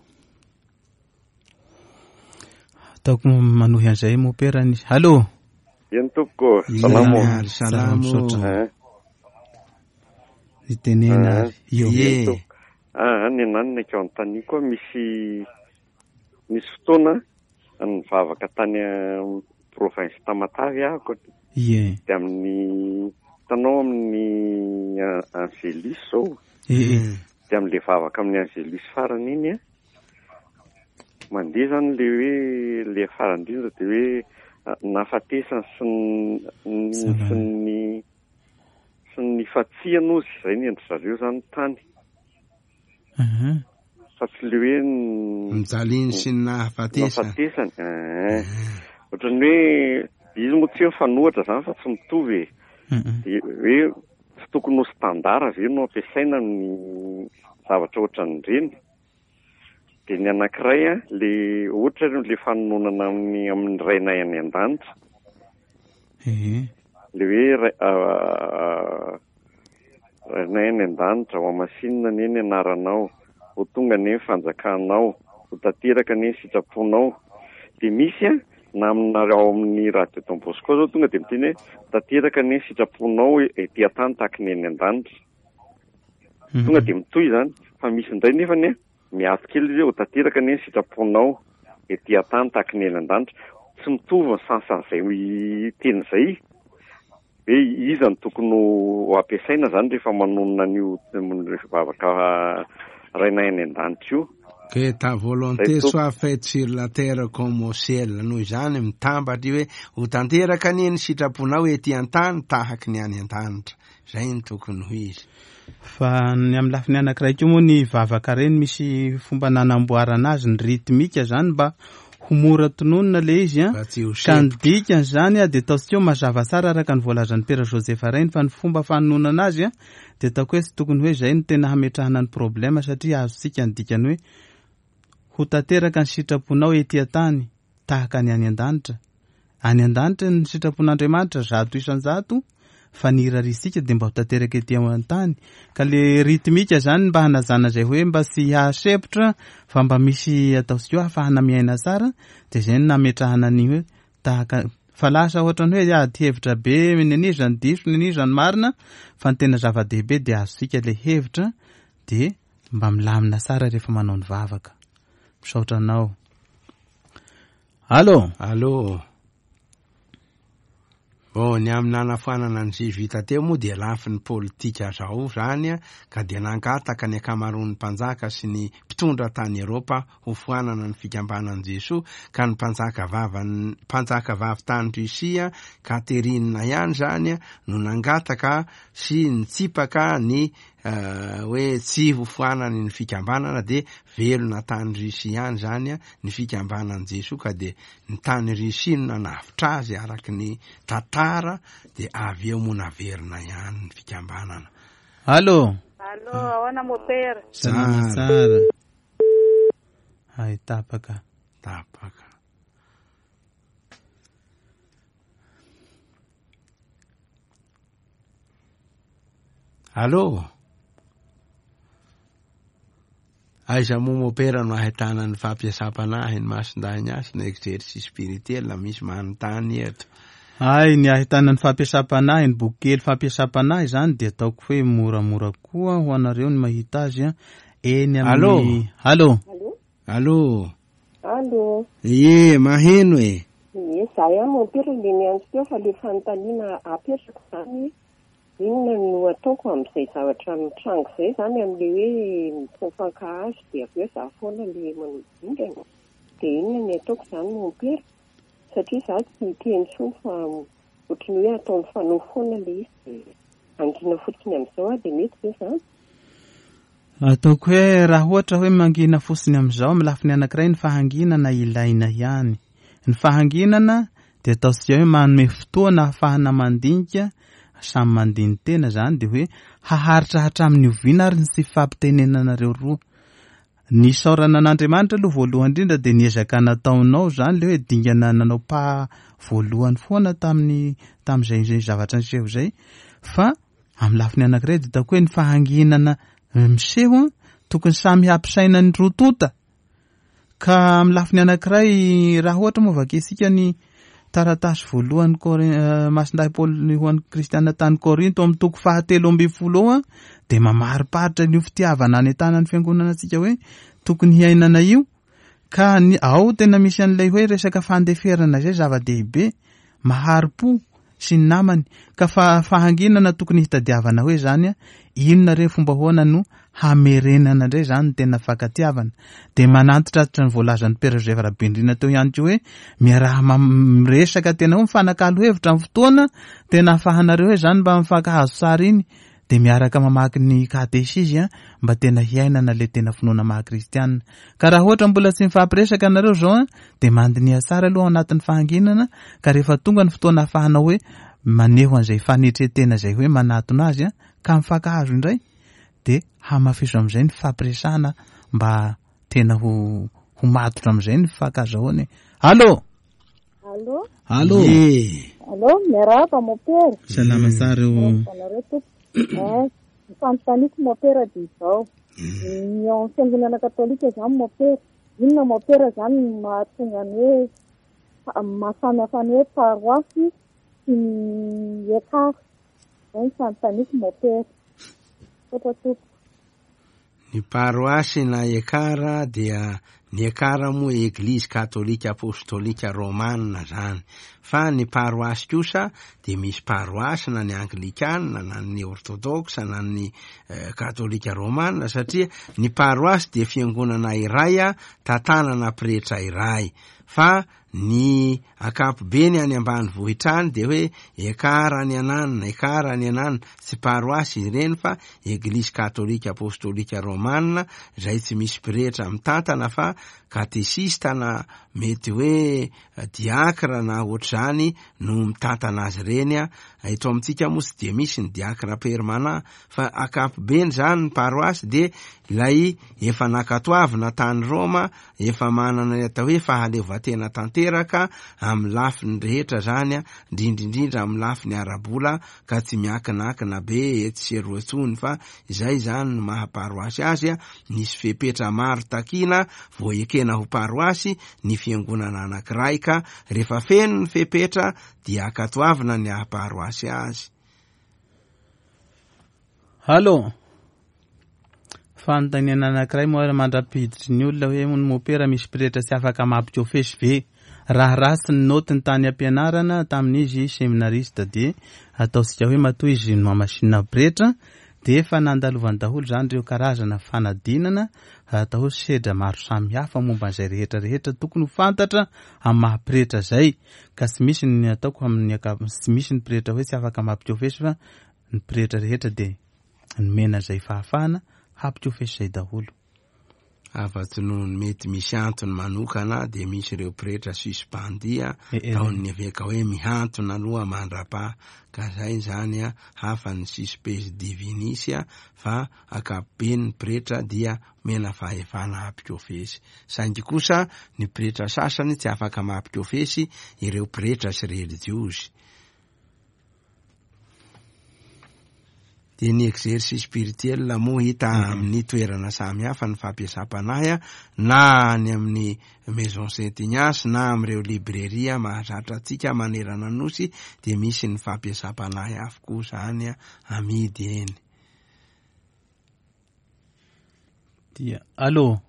ataoko manohy an'izay moperany. Allo eny tompoko salamo salamo itenena io ye ah ny nanina ka antany koa misy misy fotoana nivavaka tany province Tamatavy ahako ye dia amin'ny tanao amin'ny Angelis zao eh dia amin'ilay vavaka amin'ny Angelis farany iny a mandeha zany le hoe le farany indrindra dia hoe nafatesany sy ny sy ny sy ny fatsiana ozy izay ny endry zareo zany tany fa tsy le hoe mijaliny sy ny nahafatesany nafatesany ohatrany hoe izy moa tsy hoe mifanohitra zany fa tsy mitovy dia hoe tsy tokony ho standara ve no ampiasaina ny zavatra ohatran'ireny. Dia ny anankiray a le ohatra le fanononana amin'ny amin'ny rainay any an-danitra le hoe rainay any an-danitra ho amasinina neny anaranao ho tonga neny fanjakanao ho tanteraka neny sitraponao dia misy a na aminareo amin'ny radio Don Bosco zao tonga dia miteny hoe tanteraka neny sitraponao ety an-tany tahaka ny any an-danitra tonga dia mitohy zany fa misy indray nefa ny miafy kely izy ho tanteraka neny sitraponao ety an-tany tahaka ny any an-danitra tsy mitovy ny sansan'izay teny izay hoe iza no tokony ho ampiasaina zany rehefa manonona an'io vavaka rainay any an-danitra io. Que ta volonté soit faite sur la terre comme au ciel. Noho izany mitambatra hoe ho tanteraka neny sitraponao ety an-tany tahaka ny any an-danitra. Zay ny tokony ho izy. Fa ny amin'ny lafiny anankiray koa moa ny vavaka reny misy fomba nanamboarana azy ny ritmika zany mba ho mora tononona le izy a ka ny dikany zany a dia ataontsika mazava tsara araka ny voalazan'ny Pera Joseph Reny fa ny fomba fanonona azy a dia ataoko hoe tsy tokony hoe zay no tena hametrahana ny problema satria azontsika ny dikany hoe ho tanteraka ny sitraponao ety an-tany tahaka ny any an-danitra. Any an-danitra ny sitrapon'Andriamanitra zato isan-jato fa ny irarisika dia mba ho tanteraka ety an-tany ka le ritmika zany mba hanazana zay hoe mba sy hasepotra fa mba misy ataontsika hoe ahafahana miaina tsara dia zay no nametrahana ny hoe tahaka fa lasa ohatrany hoe ady hevitra be nenizany diso nenizany marina fa ny tena zava-dehibe dia azontsika le hevitra dia mba milamina tsara rehefa manao ny vavaka. Misaotra anao. Allo allo oh ny amin'ny nanafoanana ny zay vita teo moa dia lafin'ny politika zao zany a ka dia nangataka ny akamaroan'ny mpanjaka sy ny mpitondra tany Eropa ho foanana ny fikambanan'i Jesoa ka ny mpanjaka vavany mpanjaka vavy tany Rusia Katerina ihany zany a no nangataka sy nitsipaka ny hoe tsy ho foanany ny fikambanana dia velona tany Rusia ihany zany a ny fikambanan'i Jesoa ka dia ny tany Rusia no nanavitra azy araky ny tantara dia avy eo moa naverina ihany ny fikambanana. Allo allo ahoana mopera tsara tsara ay tapaka tapaka allo aiza mo mopera no ahitana ny fampiasam-panahy ny masindahy asy na exercice spirituel la misy manontany eto. Ay, ny ahitana ny fampiasam-panahy, ny boky kely fampiasam-panahy zany de ataoko hoe moramora koa ho anareo ny mahita azy a. Eny amin'ny Allô. Allô. Allô. Ye, maheno e. Ye, zay am mopera le nianso teo fa le fanontaniana apetrako zany inona no ataoko amin'izay zavatra mitrango zay zany amin'le hoe mifankahazo de avy eo za foana le manodingana de inona ny ataoko zany mopera satria za tsy teny tsony fa ohatrany hoe ataony fanofoana le izy de angina fotsiny amin'izao a de mety ve zany? Ataoko hoe raha ohatra hoe mangina fotsiny amin'izao amin'ny lafiny anankiray ny fahanginana ilaina ihany. Ny fahanginana de ataontsika hoe manome fotoana ahafahana mandinika samy mandiny tena zany de hoe haharitra hatramin'ny oviana ary sy fampitenenanareo roa. Ny saorana an'Andriamanitra aloha voalohany indrindra de niezaka nataonao zany le hoe dingana nanao pa voalohany foana tamin'ny tamin'izay zavatra niseho zay fa amin'ny lafiny anankiray de ataoko hoe ny fahanginana miseho tokony samy hampisaina ny roa tota. Ka amin'ny lafiny anankiray raha ohatra moa vakisika ny taratasy voalohany uh, masindahy Paoly ho an'ny kristianina tany Korinto amin'ny toko fahatelo amby folo a de mamariparitra ny fitiavana any tanany fiangonana antsika hoe tokony hiainana io ka ny ao tena misy an'ilay hoe resaka fandeferana zay zava-dehibe mahari-po sy ny namany ka fa fahanginana tokony hitadiavana hoe zany a inona re fomba hoana no hamerenana ndray zany tena fakatiavana de manantitratra ny voalazan'ny Père Joseph Rabendrina teo ihany ko hoe miaraha miresaka tena hoe mifanakalo hevitra amin'ny fotoana tena afahanareo hoe zany mba mifankahazo sara iny de miaraka mamaky ny katesisy a mba tena hiainana le tena finoana maha-kristianina ka raha ohatra mbola tsy mifampiresaka anareo zao a de mandiniha sara aloha anatin'ny fahanginana ka rehefa tonga ny fotoana afahanao hoe maneho an'izay fanetretena zay hoe manatona azy a ka mifankahazo indray de hamafiso am'izay ny fampiresana mba tena ho ho matotra am'izay ny fankazahoana. Allô. Allô. Allô. Allô, miarahaba mopera. Salama tsara o. Eh, fanontaniako mopera de izao. Ny ao fiangonana katolika zany mopera. Inona mopera zany mahatonga ny hoe mahasamihafa ny hoe paroasy sy ny ekara. Zay fanontaniako mopera. Topatoko. Ny paroasy na ekara dia ny ekara moa eglizy katolika apostolika romanina zany fa ny paroasy kosa de misy paroasy na ny anglikana na ny orthodoxa na ny eh, katolika romanina satria ny paroasy de fiangonana iray a tantanana pretra iray fa ny akapobeny any ambany vohitrany de hoe ekara ny ananina ekara ny ananina sy paroasy ireny fa eglizy katolika apostolika romanina zay tsy misy pretra mitantana fa katesista na mety hoe diakra na ohatr'izany no mitantana azy reny a eto amintsika moa tsy de misy ny diakra permanent fa akapobeny zany ny paroasy de ilay efa nakatoavina tany Roma efa manana ny atao hoe fahaleovantena tanteraka amin'ny lafiny rehetra zany a ndrindrindrindra amin'ny lafiny arabola ka tsy miankinakina be etsy sy eroa tsony fa izay zany no mahaparoasy azy a nisy fepetra maro takina vo ekena ho paroasy ny fiangonana anankiray ka rehefa feno ny fepetra dia akatoavina ny ahaparoasy azy. Allô. Fanontaniana anankiray moa mandrapiditry ny olona hoe ny mopera misy pretra tsy afaka mampikofesy ve raha rasy ny noty ny tany ampianarana tamin'izy seminarista de ataosika hoe matoa izy mamasinina pretra de efa nandalovany daholo zany reo karazana fanadinana atao sedra maro samihafa momba an'izay rehetra rehetra tokony ho fantatra amin'ny mahapretra zay ka tsy misy ny ataoko amin'ny tsy misy ny pretra hoe tsy afaka mampikofesy fa ny pretra rehetra de ny mena zay fahafahana hampikofesy zay daholo. Afatsy noho ny mety misy antony manokana de misy ireo pretra suspendia taon'ny aveka hoe mihantona aloha mandrapa ka zay zany a hafa ny suspes divinisia fa akapobeny ny pretra dia mena fahefana hampikofesy saingy kosa ny pretra sasany tsy afaka mampikofesy ireo pretra sy religiosy. de ny exercice spirituel moa hita amin'ny toerana samy hafa ny fampiasam-panahy a na ny amin'ny maison Saint Ignace na amin'ireo libreria mahazatra antsika manerana nosy de misy ny fampiasam-panahy avokoa zany a amidy eny. dia allo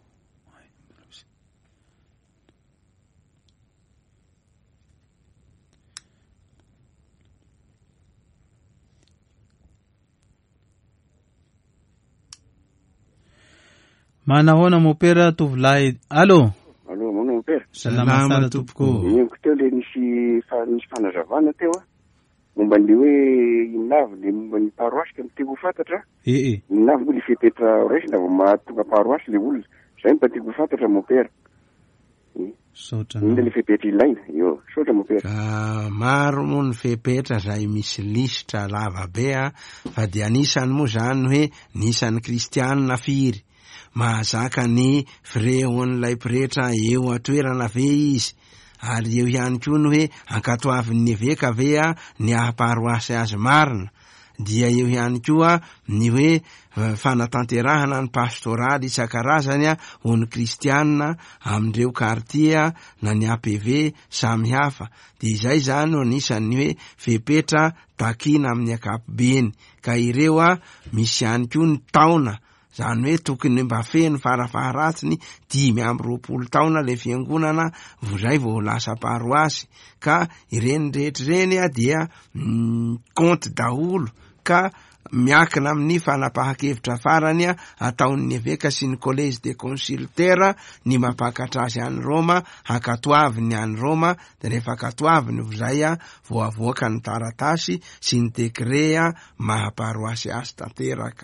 Manahoana mopera tovolahy. Allo. Allo, mona mopera. Salama sara tompoko. Neniko teo le nisy fa nisy fanazavana teo a. Momba le hoe inavy le momba ny paroasy ka miteko fantatra. Eh eh. Inavy moa le fepetra resy na vao mahatonga paroasy le olona. Zay mba teko fantatra mopera. Sotra. Inda le fepetra ilaina. Yo, sotra mopera. Ka maro moa ny fepetra zay misy lisitra lava be a fa de anisany moa zany hoe nisan'ny kristianina firy. Mahazaka ny fireon'ilay pretra eo atoerana ve izy ary eo ihany koa ny hoe ankatoavin'ny eveka ve a ny ahaparoasy azy marina dia eo ihany koa ny hoe fanatanterahana ny pastoraly isan-karazany a ho ny kristianina amin'ireo quartier na ny A P V samy hafa de izay zany no anisan'ny hoe fepetra takina amin'ny ankapobeny ka ireo a misy ihany koa ny taona zany hoe tokony mba feno farafaharatsiny dimy amby roapolo taona le fiangonana vozay vao lasa paroasy ka ireny rehetrareny a dia compte daholo ka miakina amin'ny fanapahakevitra farany a ataon'ny eveka sy ny collège des consulteurs ny mapakatra azy any Roma hakatoaviny any Roma de rehefa katoaviny vozay a vao avoaka ny taratasy sy ny décret a mahaparoasy azy tanteraka.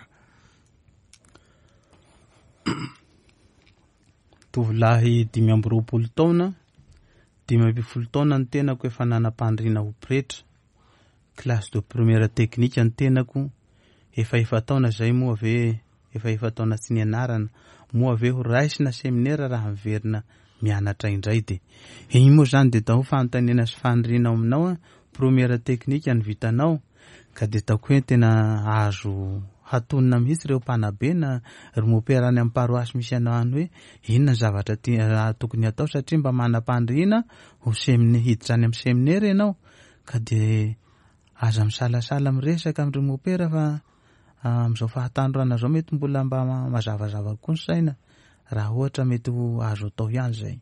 Tovolahy dimy amby roapolo taona, dimy amby folo taona ny tenako efa nanam-pandriana ho pretra. Classe de première technique ny tenako, efa efa taona zay moa ave efa efa taona tsy nianarana, moa ave ho raisina seminaire raha miverina mianatra indray de. Igny moa zany de tao fanontaniana sy fandriana aminao, première technique ny vitanao, ka de taoko hoe tena azo hatonina mihitsy reo mpanabe na romopera any amin'ny paroasy misy anao any hoe inona zavatra tokony atao satria mba manam-pandriana ho semine hiditra any amin'ny seminaire ianao ka de aza misalasala miresaka amin'ny romopera fa amin'izao fahatandroana zao mety mbola mba mazavazava koa ny saina raha ohatra mety ho azo atao ihany zay.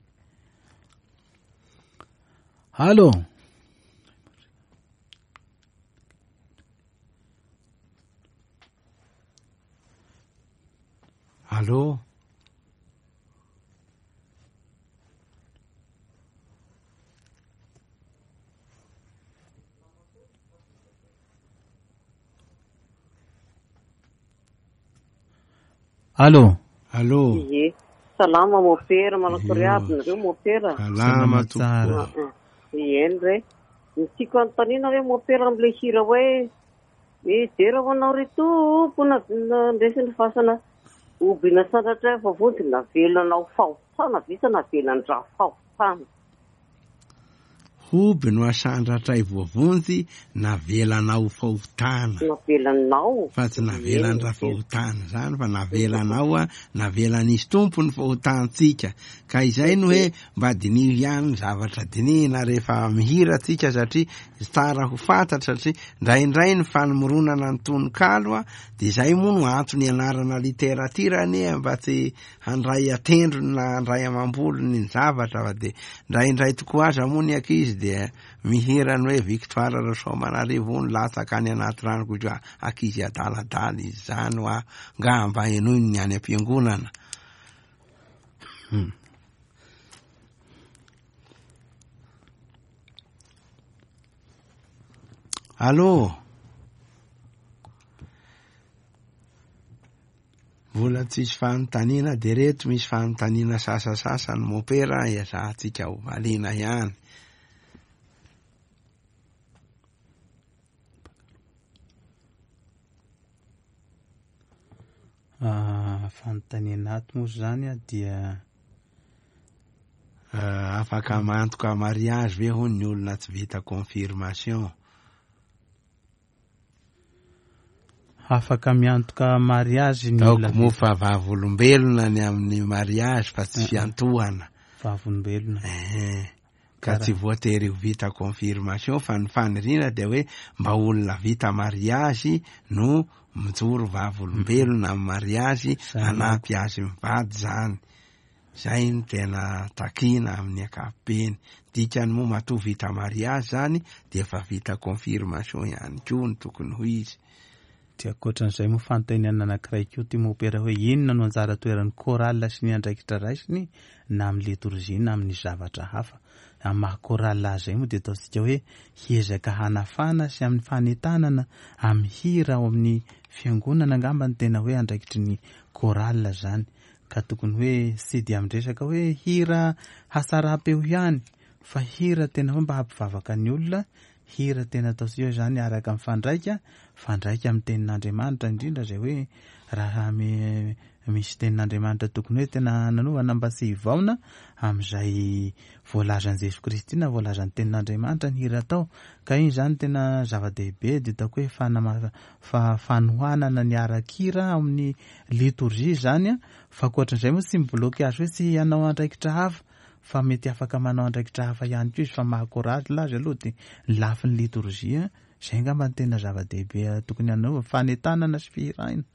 Allo. Allo. Allo. Allo. Ie. Salama mopera manakoriabina reo mopera. Salama tsara. Ien re. Nisiko antanina re mopera amle hira hoe e dera wanao ry tompona ndesiny fasana obina sanatra fa vonjy navelanao fahotana visa navelan-draha fahotana. Hoby no asandratra voavonjy navelanao fahotana. Navelanao. Fa tsy navelan-draha fahotana zany fa navelanao a navelan'izy tompony fahotantsika. Ka izay no hoe mba dinio ihany zavatra dinihina rehefa mihira tsika satria tsara ho fantatra satria ndraindray ny fanomironana ny tononkalo a de izay moa no antony anarana literatira anie mba tsy handray atendrony na handray amam-bolony ny zavatra fa de ndraindray tokoa aza moa ny ankizy de mihira ny hoe Victoire Rosomanarivo ny latsaka any anaty rano koa ankizy adaladala izy zany hoa nga mba enoiny ny any am-piangonana. Hmm. Allo. Vola tsisy fanontaniana de reto misy fanontaniana sasasasa ny mopera iazahantsika ho valiana ihany. Ah, fanontaniana ato moa zany a dia uh, afaka mantoka mariage ve ho ny olona tsy vita confirmation. afaka miantoka mariage ny olona mofa vavolombelona ny amin'ny mariage fa tsy fiantohana vavolombelona eh ka tsy voatery vita confirmation fa ny fanirina dia hoe mba olona vita mariage no mijoro vavolombelona amin'ny mariage anampy azy mivady zany zay ny tena takina amin'ny akapobeny dikany moa matoa vita mariage zany dia efa vita confirmation ihany koa ny tokony ho izy. Dia ankoatran'izay moa fanontaniana anankiray koa ty mopera hoe inona no anjara toeran'ny chorale sy ny andraikitra raisiny na amin'ny liturgie na amin'ny zavatra hafa. Amin'ny maha chorale zay moa dia ataontsika hoe hiezaka hanafana sy amin'ny fanentanana amin'ny hira ao amin'ny fiangonana angamba ny tena hoe andraikitry ny chorale zany. Ka tokony hoe sy dia amindresaka hoe hira hasara-peo ihany fa hira tena hoe mba hampivavaka ny olona, hira tena ataontsika hoe zany araka amin'ny fandraika fandraika amin'ny tenin'Andriamanitra indrindra zay hoe raha misy tenin'Andriamanitra tokony hoe tena nanovana mba sy hivaona amin'izay voalazan'i Jesoa Kristy na voalazan'ny tenin'Andriamanitra ny hira atao. Ka iny zany tena zava-dehibe dia hitako hoe fanama fa fanohanana ny arak'hira amin'ny liturgie zany fa ankoatran'izay moa tsy mibloquer azy hoe tsy hanao andraikitra hafa fa mety afaka manao andraikitra hafa ihany koa izy fa maha chorale azy aloha dia lafin'ny liturgie zay ngamba ny tena zava-dehibe tokony hanao fanentanana sy fihirana.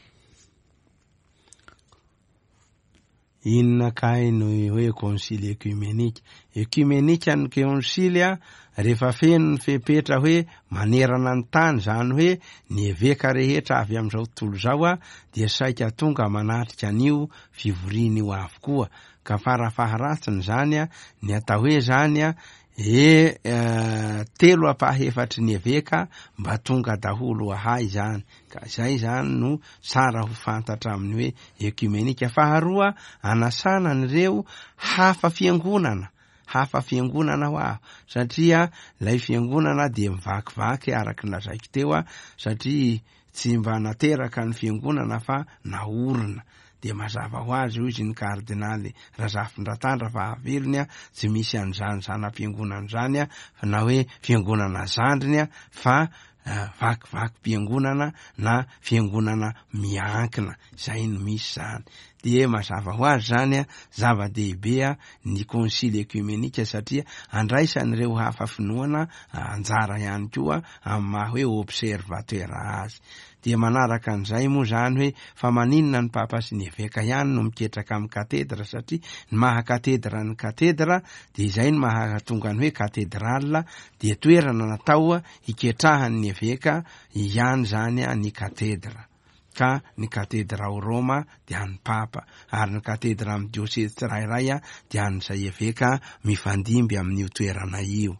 Inona kay no hoe concile œcuménique œcuménique ny concile rehefa feno ny fepetra hoe manerana ny tany zany hoe ny eveka rehetra avy amin'izao tontolo zao a dia saika tonga manatrika an'io fivoriana io avokoa ka farafaharatsiny zany a ny atao hoe zany a e uh, telo apahefatry ny eveka mba tonga daholo ahay zany ka zay zany no tsara ho fantatra amin'ny hoe œcuménique. Faharoa anasana an'ireo hafa fiangonana hafa fiangonana ho aho satria lay fiangonana dia mivakivaky araky ny lazaiko teo a satria tsy mba nateraka ny fiangonana fa naorina dia mazava ho azy hoy izy ny kardinaly Razafindratandra fa avelony a tsy misy an'izany zanam-piangonana zany a na hoe fiangonana zandriny a fa uh, vakivakim-piangonana na fiangonana miankina zay no misy zany. Dia mazava ho azy zany a zava-dehibe a ny concile œcuménique satria andraisan'ireo hafa finoana anjara ihany koa amin'ny maha hoe observateur azy. Dia manaraka an'izay moa zany hoe fa maninona ny papa sy ny eveka ihany no miketraka amin'ny katedra satria ny maha katedra ny katedra dia izay ny mahatonga ny hoe katedrala dia toerana natao iketrahan'ny eveka ihany zany a ny katedra. Ka ny katedra ao Roma dia ny papa ary ny katedra amin'ny diocese tsirairay a dia an'izay eveka mifandimby amin'io toerana io.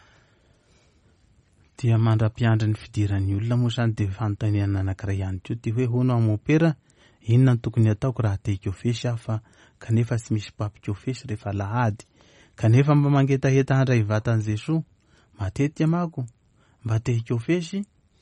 Dia mandra-piandry ny fidiran'ny olona moa zany dia fanontaniana anankiray ihany koa ty hoe hono amin'ny opera inona ny tokony ataoko raha te hikiofesy aho fa kanefa tsy misy mpampikiofesy rehefa lahady kanefa mba mangetaheta handray vatan'i Jesoa matetika mako mba te hikiofesy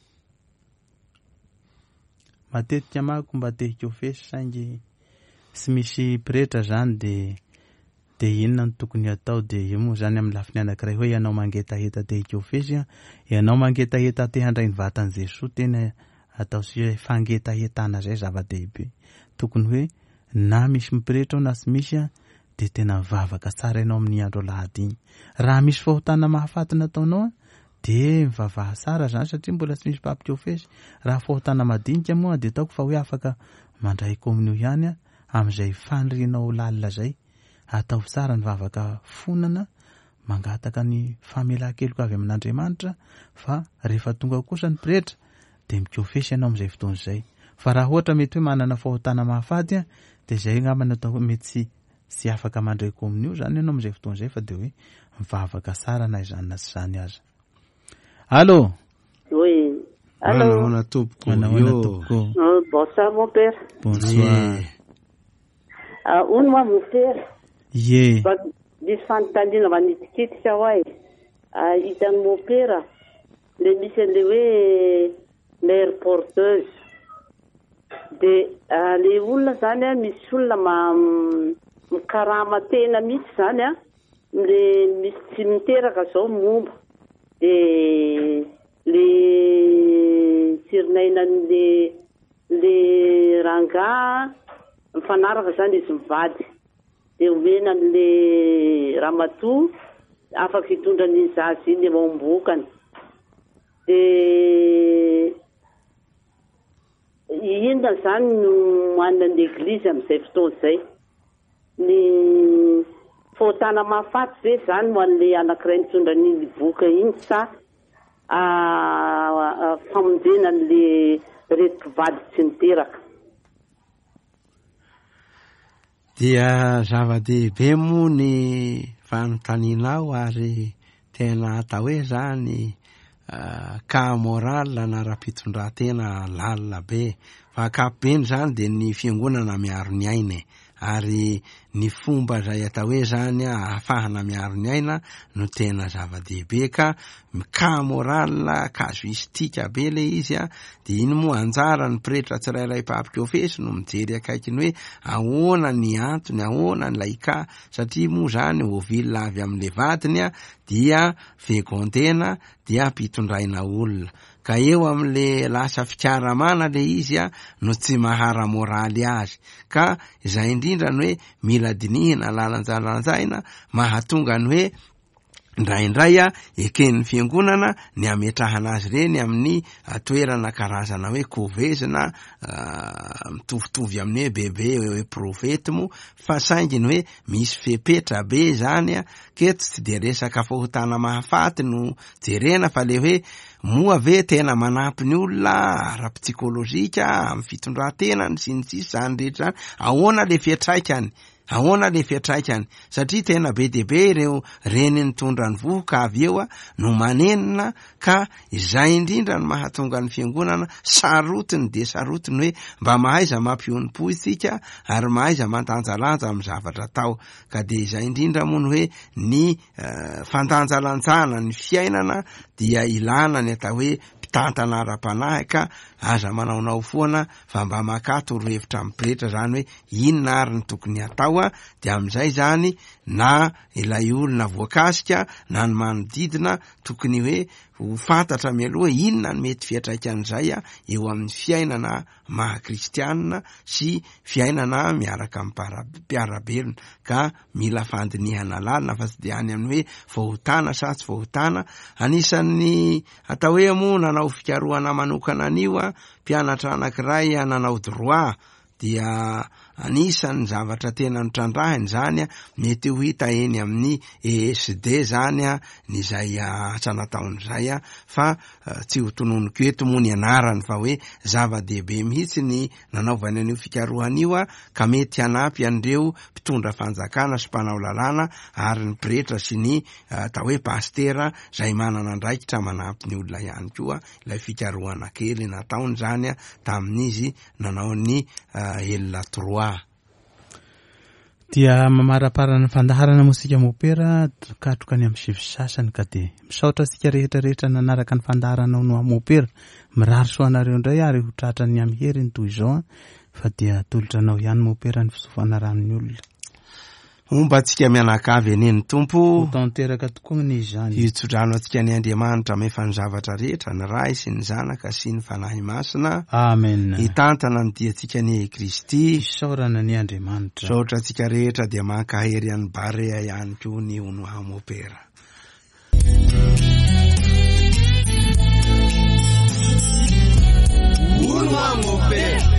matetika mako mba te hikiofesy saingy tsy misy pretra zany dia dia inona ny tokony atao dia io moa zany amin'ny lafiny anankiray hoe ianao mangetaheta te hikiofesy a ianao mangetaheta te handray ny vatan'i Jesoa tena atao sy fangetahetana zay zava-dehibe tokony hoe na misy mipretra na tsy misy a dia tena mivavaka tsara ianao amin'ny andro lahady iny. Raha misy fahotana mahafaty nataonao dia mivavaha tsara zany satria mbola tsy misy mpampikiofesy. Raha fahotana madinika moa dia ataoko fa hoe afaka mandray kominio ihany a amin'izay fanirianao lalina zay atao tsara ny vavaka fonana mangataka ny famelan-keloko avy amin'Andriamanitra fa rehefa tonga kosa ny pretra dia mikiofesy ianao amin'izay fotoana izay. Fa raha ohatra mety hoe manana fahotana mahafaty a dia zay ngamba natao mety sy tsy afaka mandray kominio zany ianao amin'izay fotoana izay fa dia hoe mivavaka tsara na izany na tsy zany aza. Allô? Oui. Allô? Manahona tompoko yo. Oh, bonsoir mon père. Bonsoir. Ah, uno moi mon père. Ye. Misy fanontaniana manitikitika ho ahy. Ah, hitan'ny mon père le misy an'ilay hoe mère porteuse. Dia le olona zany a misy olona ma mikarama tena mihitsy zany a le misy tsy miteraka zao momba dia le tsirony nainan'le le ranga mifanaraka zany izy mivady de omena an'le ramatoa afaka hitondra ny zazy iny eo ambokany de inona zany no manana ny eglizy amin'izay fotoana izay ny fahotana mahafaty ve zany ho an'le anankiray nitondra ny boka iny sa famonjena an'le retim-pivady tsy niteraka. Dia zava-dehibe moa ny fanontanianao ary tena atao hoe zany ka moral na ra-pitondratena lalina be fa ankapobeny zany de ny fiangonana miaro ny aina ary ny fomba zay atao hoe zany ahafahana miaro ny aina no tena zava-dehibe ka ka moral kazuistika be le izy a de iny moa anjara ny pretra tsirairay papitrofesy no mijery akaikiny hoe ahoana ny antony ahoana ny laika satria moa zany ovily avy amin'le vadiny a dia fekondena dia mpitondraina olona ka eo amin'le lasa fikaramana le izy a no tsy mahara moraly azy ka izay indrindra ny hoe mila dinihina lalanjalanjaina mahatonga ny hoe ndraindray a eken'ny fiangonana ny ametrahana azy reny amin'ny toerana karazana hoe kovezina mitovitovy amin'ny hoe bebe hoe profety mo fa sainginy hoe misy fepetra be zany a keto tsy de resaka fahotana mahafaty no jerena fa le hoe moa ve tena manampy ny olona ara-psikolozika amin'ny fitondrantenany sy ny sisy zany rehetra zany ahoana le fiatraikany ahoana le fiatraikany satria tena be debe ireo reny nitondra ny vovoka avy eo a no manenina ka izay indrindra ny mahatonga ny fiangonana sarotiny de sarotiny hoe mba mahaiza mampionipo isika ary mahaiza mandanjalanja amin'ny zavatra tao ka de izay indrindra moa ny hoe ny uh, fandanjalanjana ny fiainana dia ilana ny atao hoe pitantana ara-panahy ka aza manaonao foana fa mba makato rohevitra mipretra zany hoe inona ary ny tokony atao a de am'izay zany na ilay olona voakasika na ny manodidina tokony hoe ho fantatra mialoha inona ny mety fiatraikan'izay a eo amin'ny fiainana maha-kristianina sy fiainana miaraka amin'ny mpiarabelona ka mila fandinihana lalina fa tsy de any amin'ny hoe fahotana sa tsy fahotana anisan'ny atao hoe moa nanao fikarohana manokana anio a mpianatra anankiray nanao droit dia anisan'ny zavatra tena nitrandrahiny zany a mety ho hita eny amin'ny E S D zany a nyzay asa nataon'izay a fa uh, tsy ho tononoko eto moa ny anarany fa hoe zava-dehibe mihitsy ny nanaovany an'io fikarohan'io a ka mety hanampy an'ireo mpitondra fanjakana sy mpanao lalàna ary ny pretra sy ny atao uh, hoe pastera zay manana andraikitra manampy ny olona ihany koa ilay fikarohana kely nataony zany a tamin'izy nanao ny uh, elona trois dia mamaraparana fandaharana mosika mopera katroka ny amin'ny sivy sasany ka de misaotra sika rehetra rehetra nanaraka ny fandaharana no mopera mirary soanareo indray ary ho tratra ny amin'ny heriny toy izao fa dia tolotra anao ihany mopera ny fisofana ranony olona omba atsika mianakavy eneny tompo tanteraka tokoa ny izany hitsodrano atsika ny Andriamanitra mefa ny zavatra rehetra ny ray sy ny zanaka sy ny fanahy masina amen hitantana ny diatsika ny Kristy isaorana ny Andriamanitra saotra atsika rehetra dia mankahery an'ny barea ihany koa ny ono hamopera ono hamopera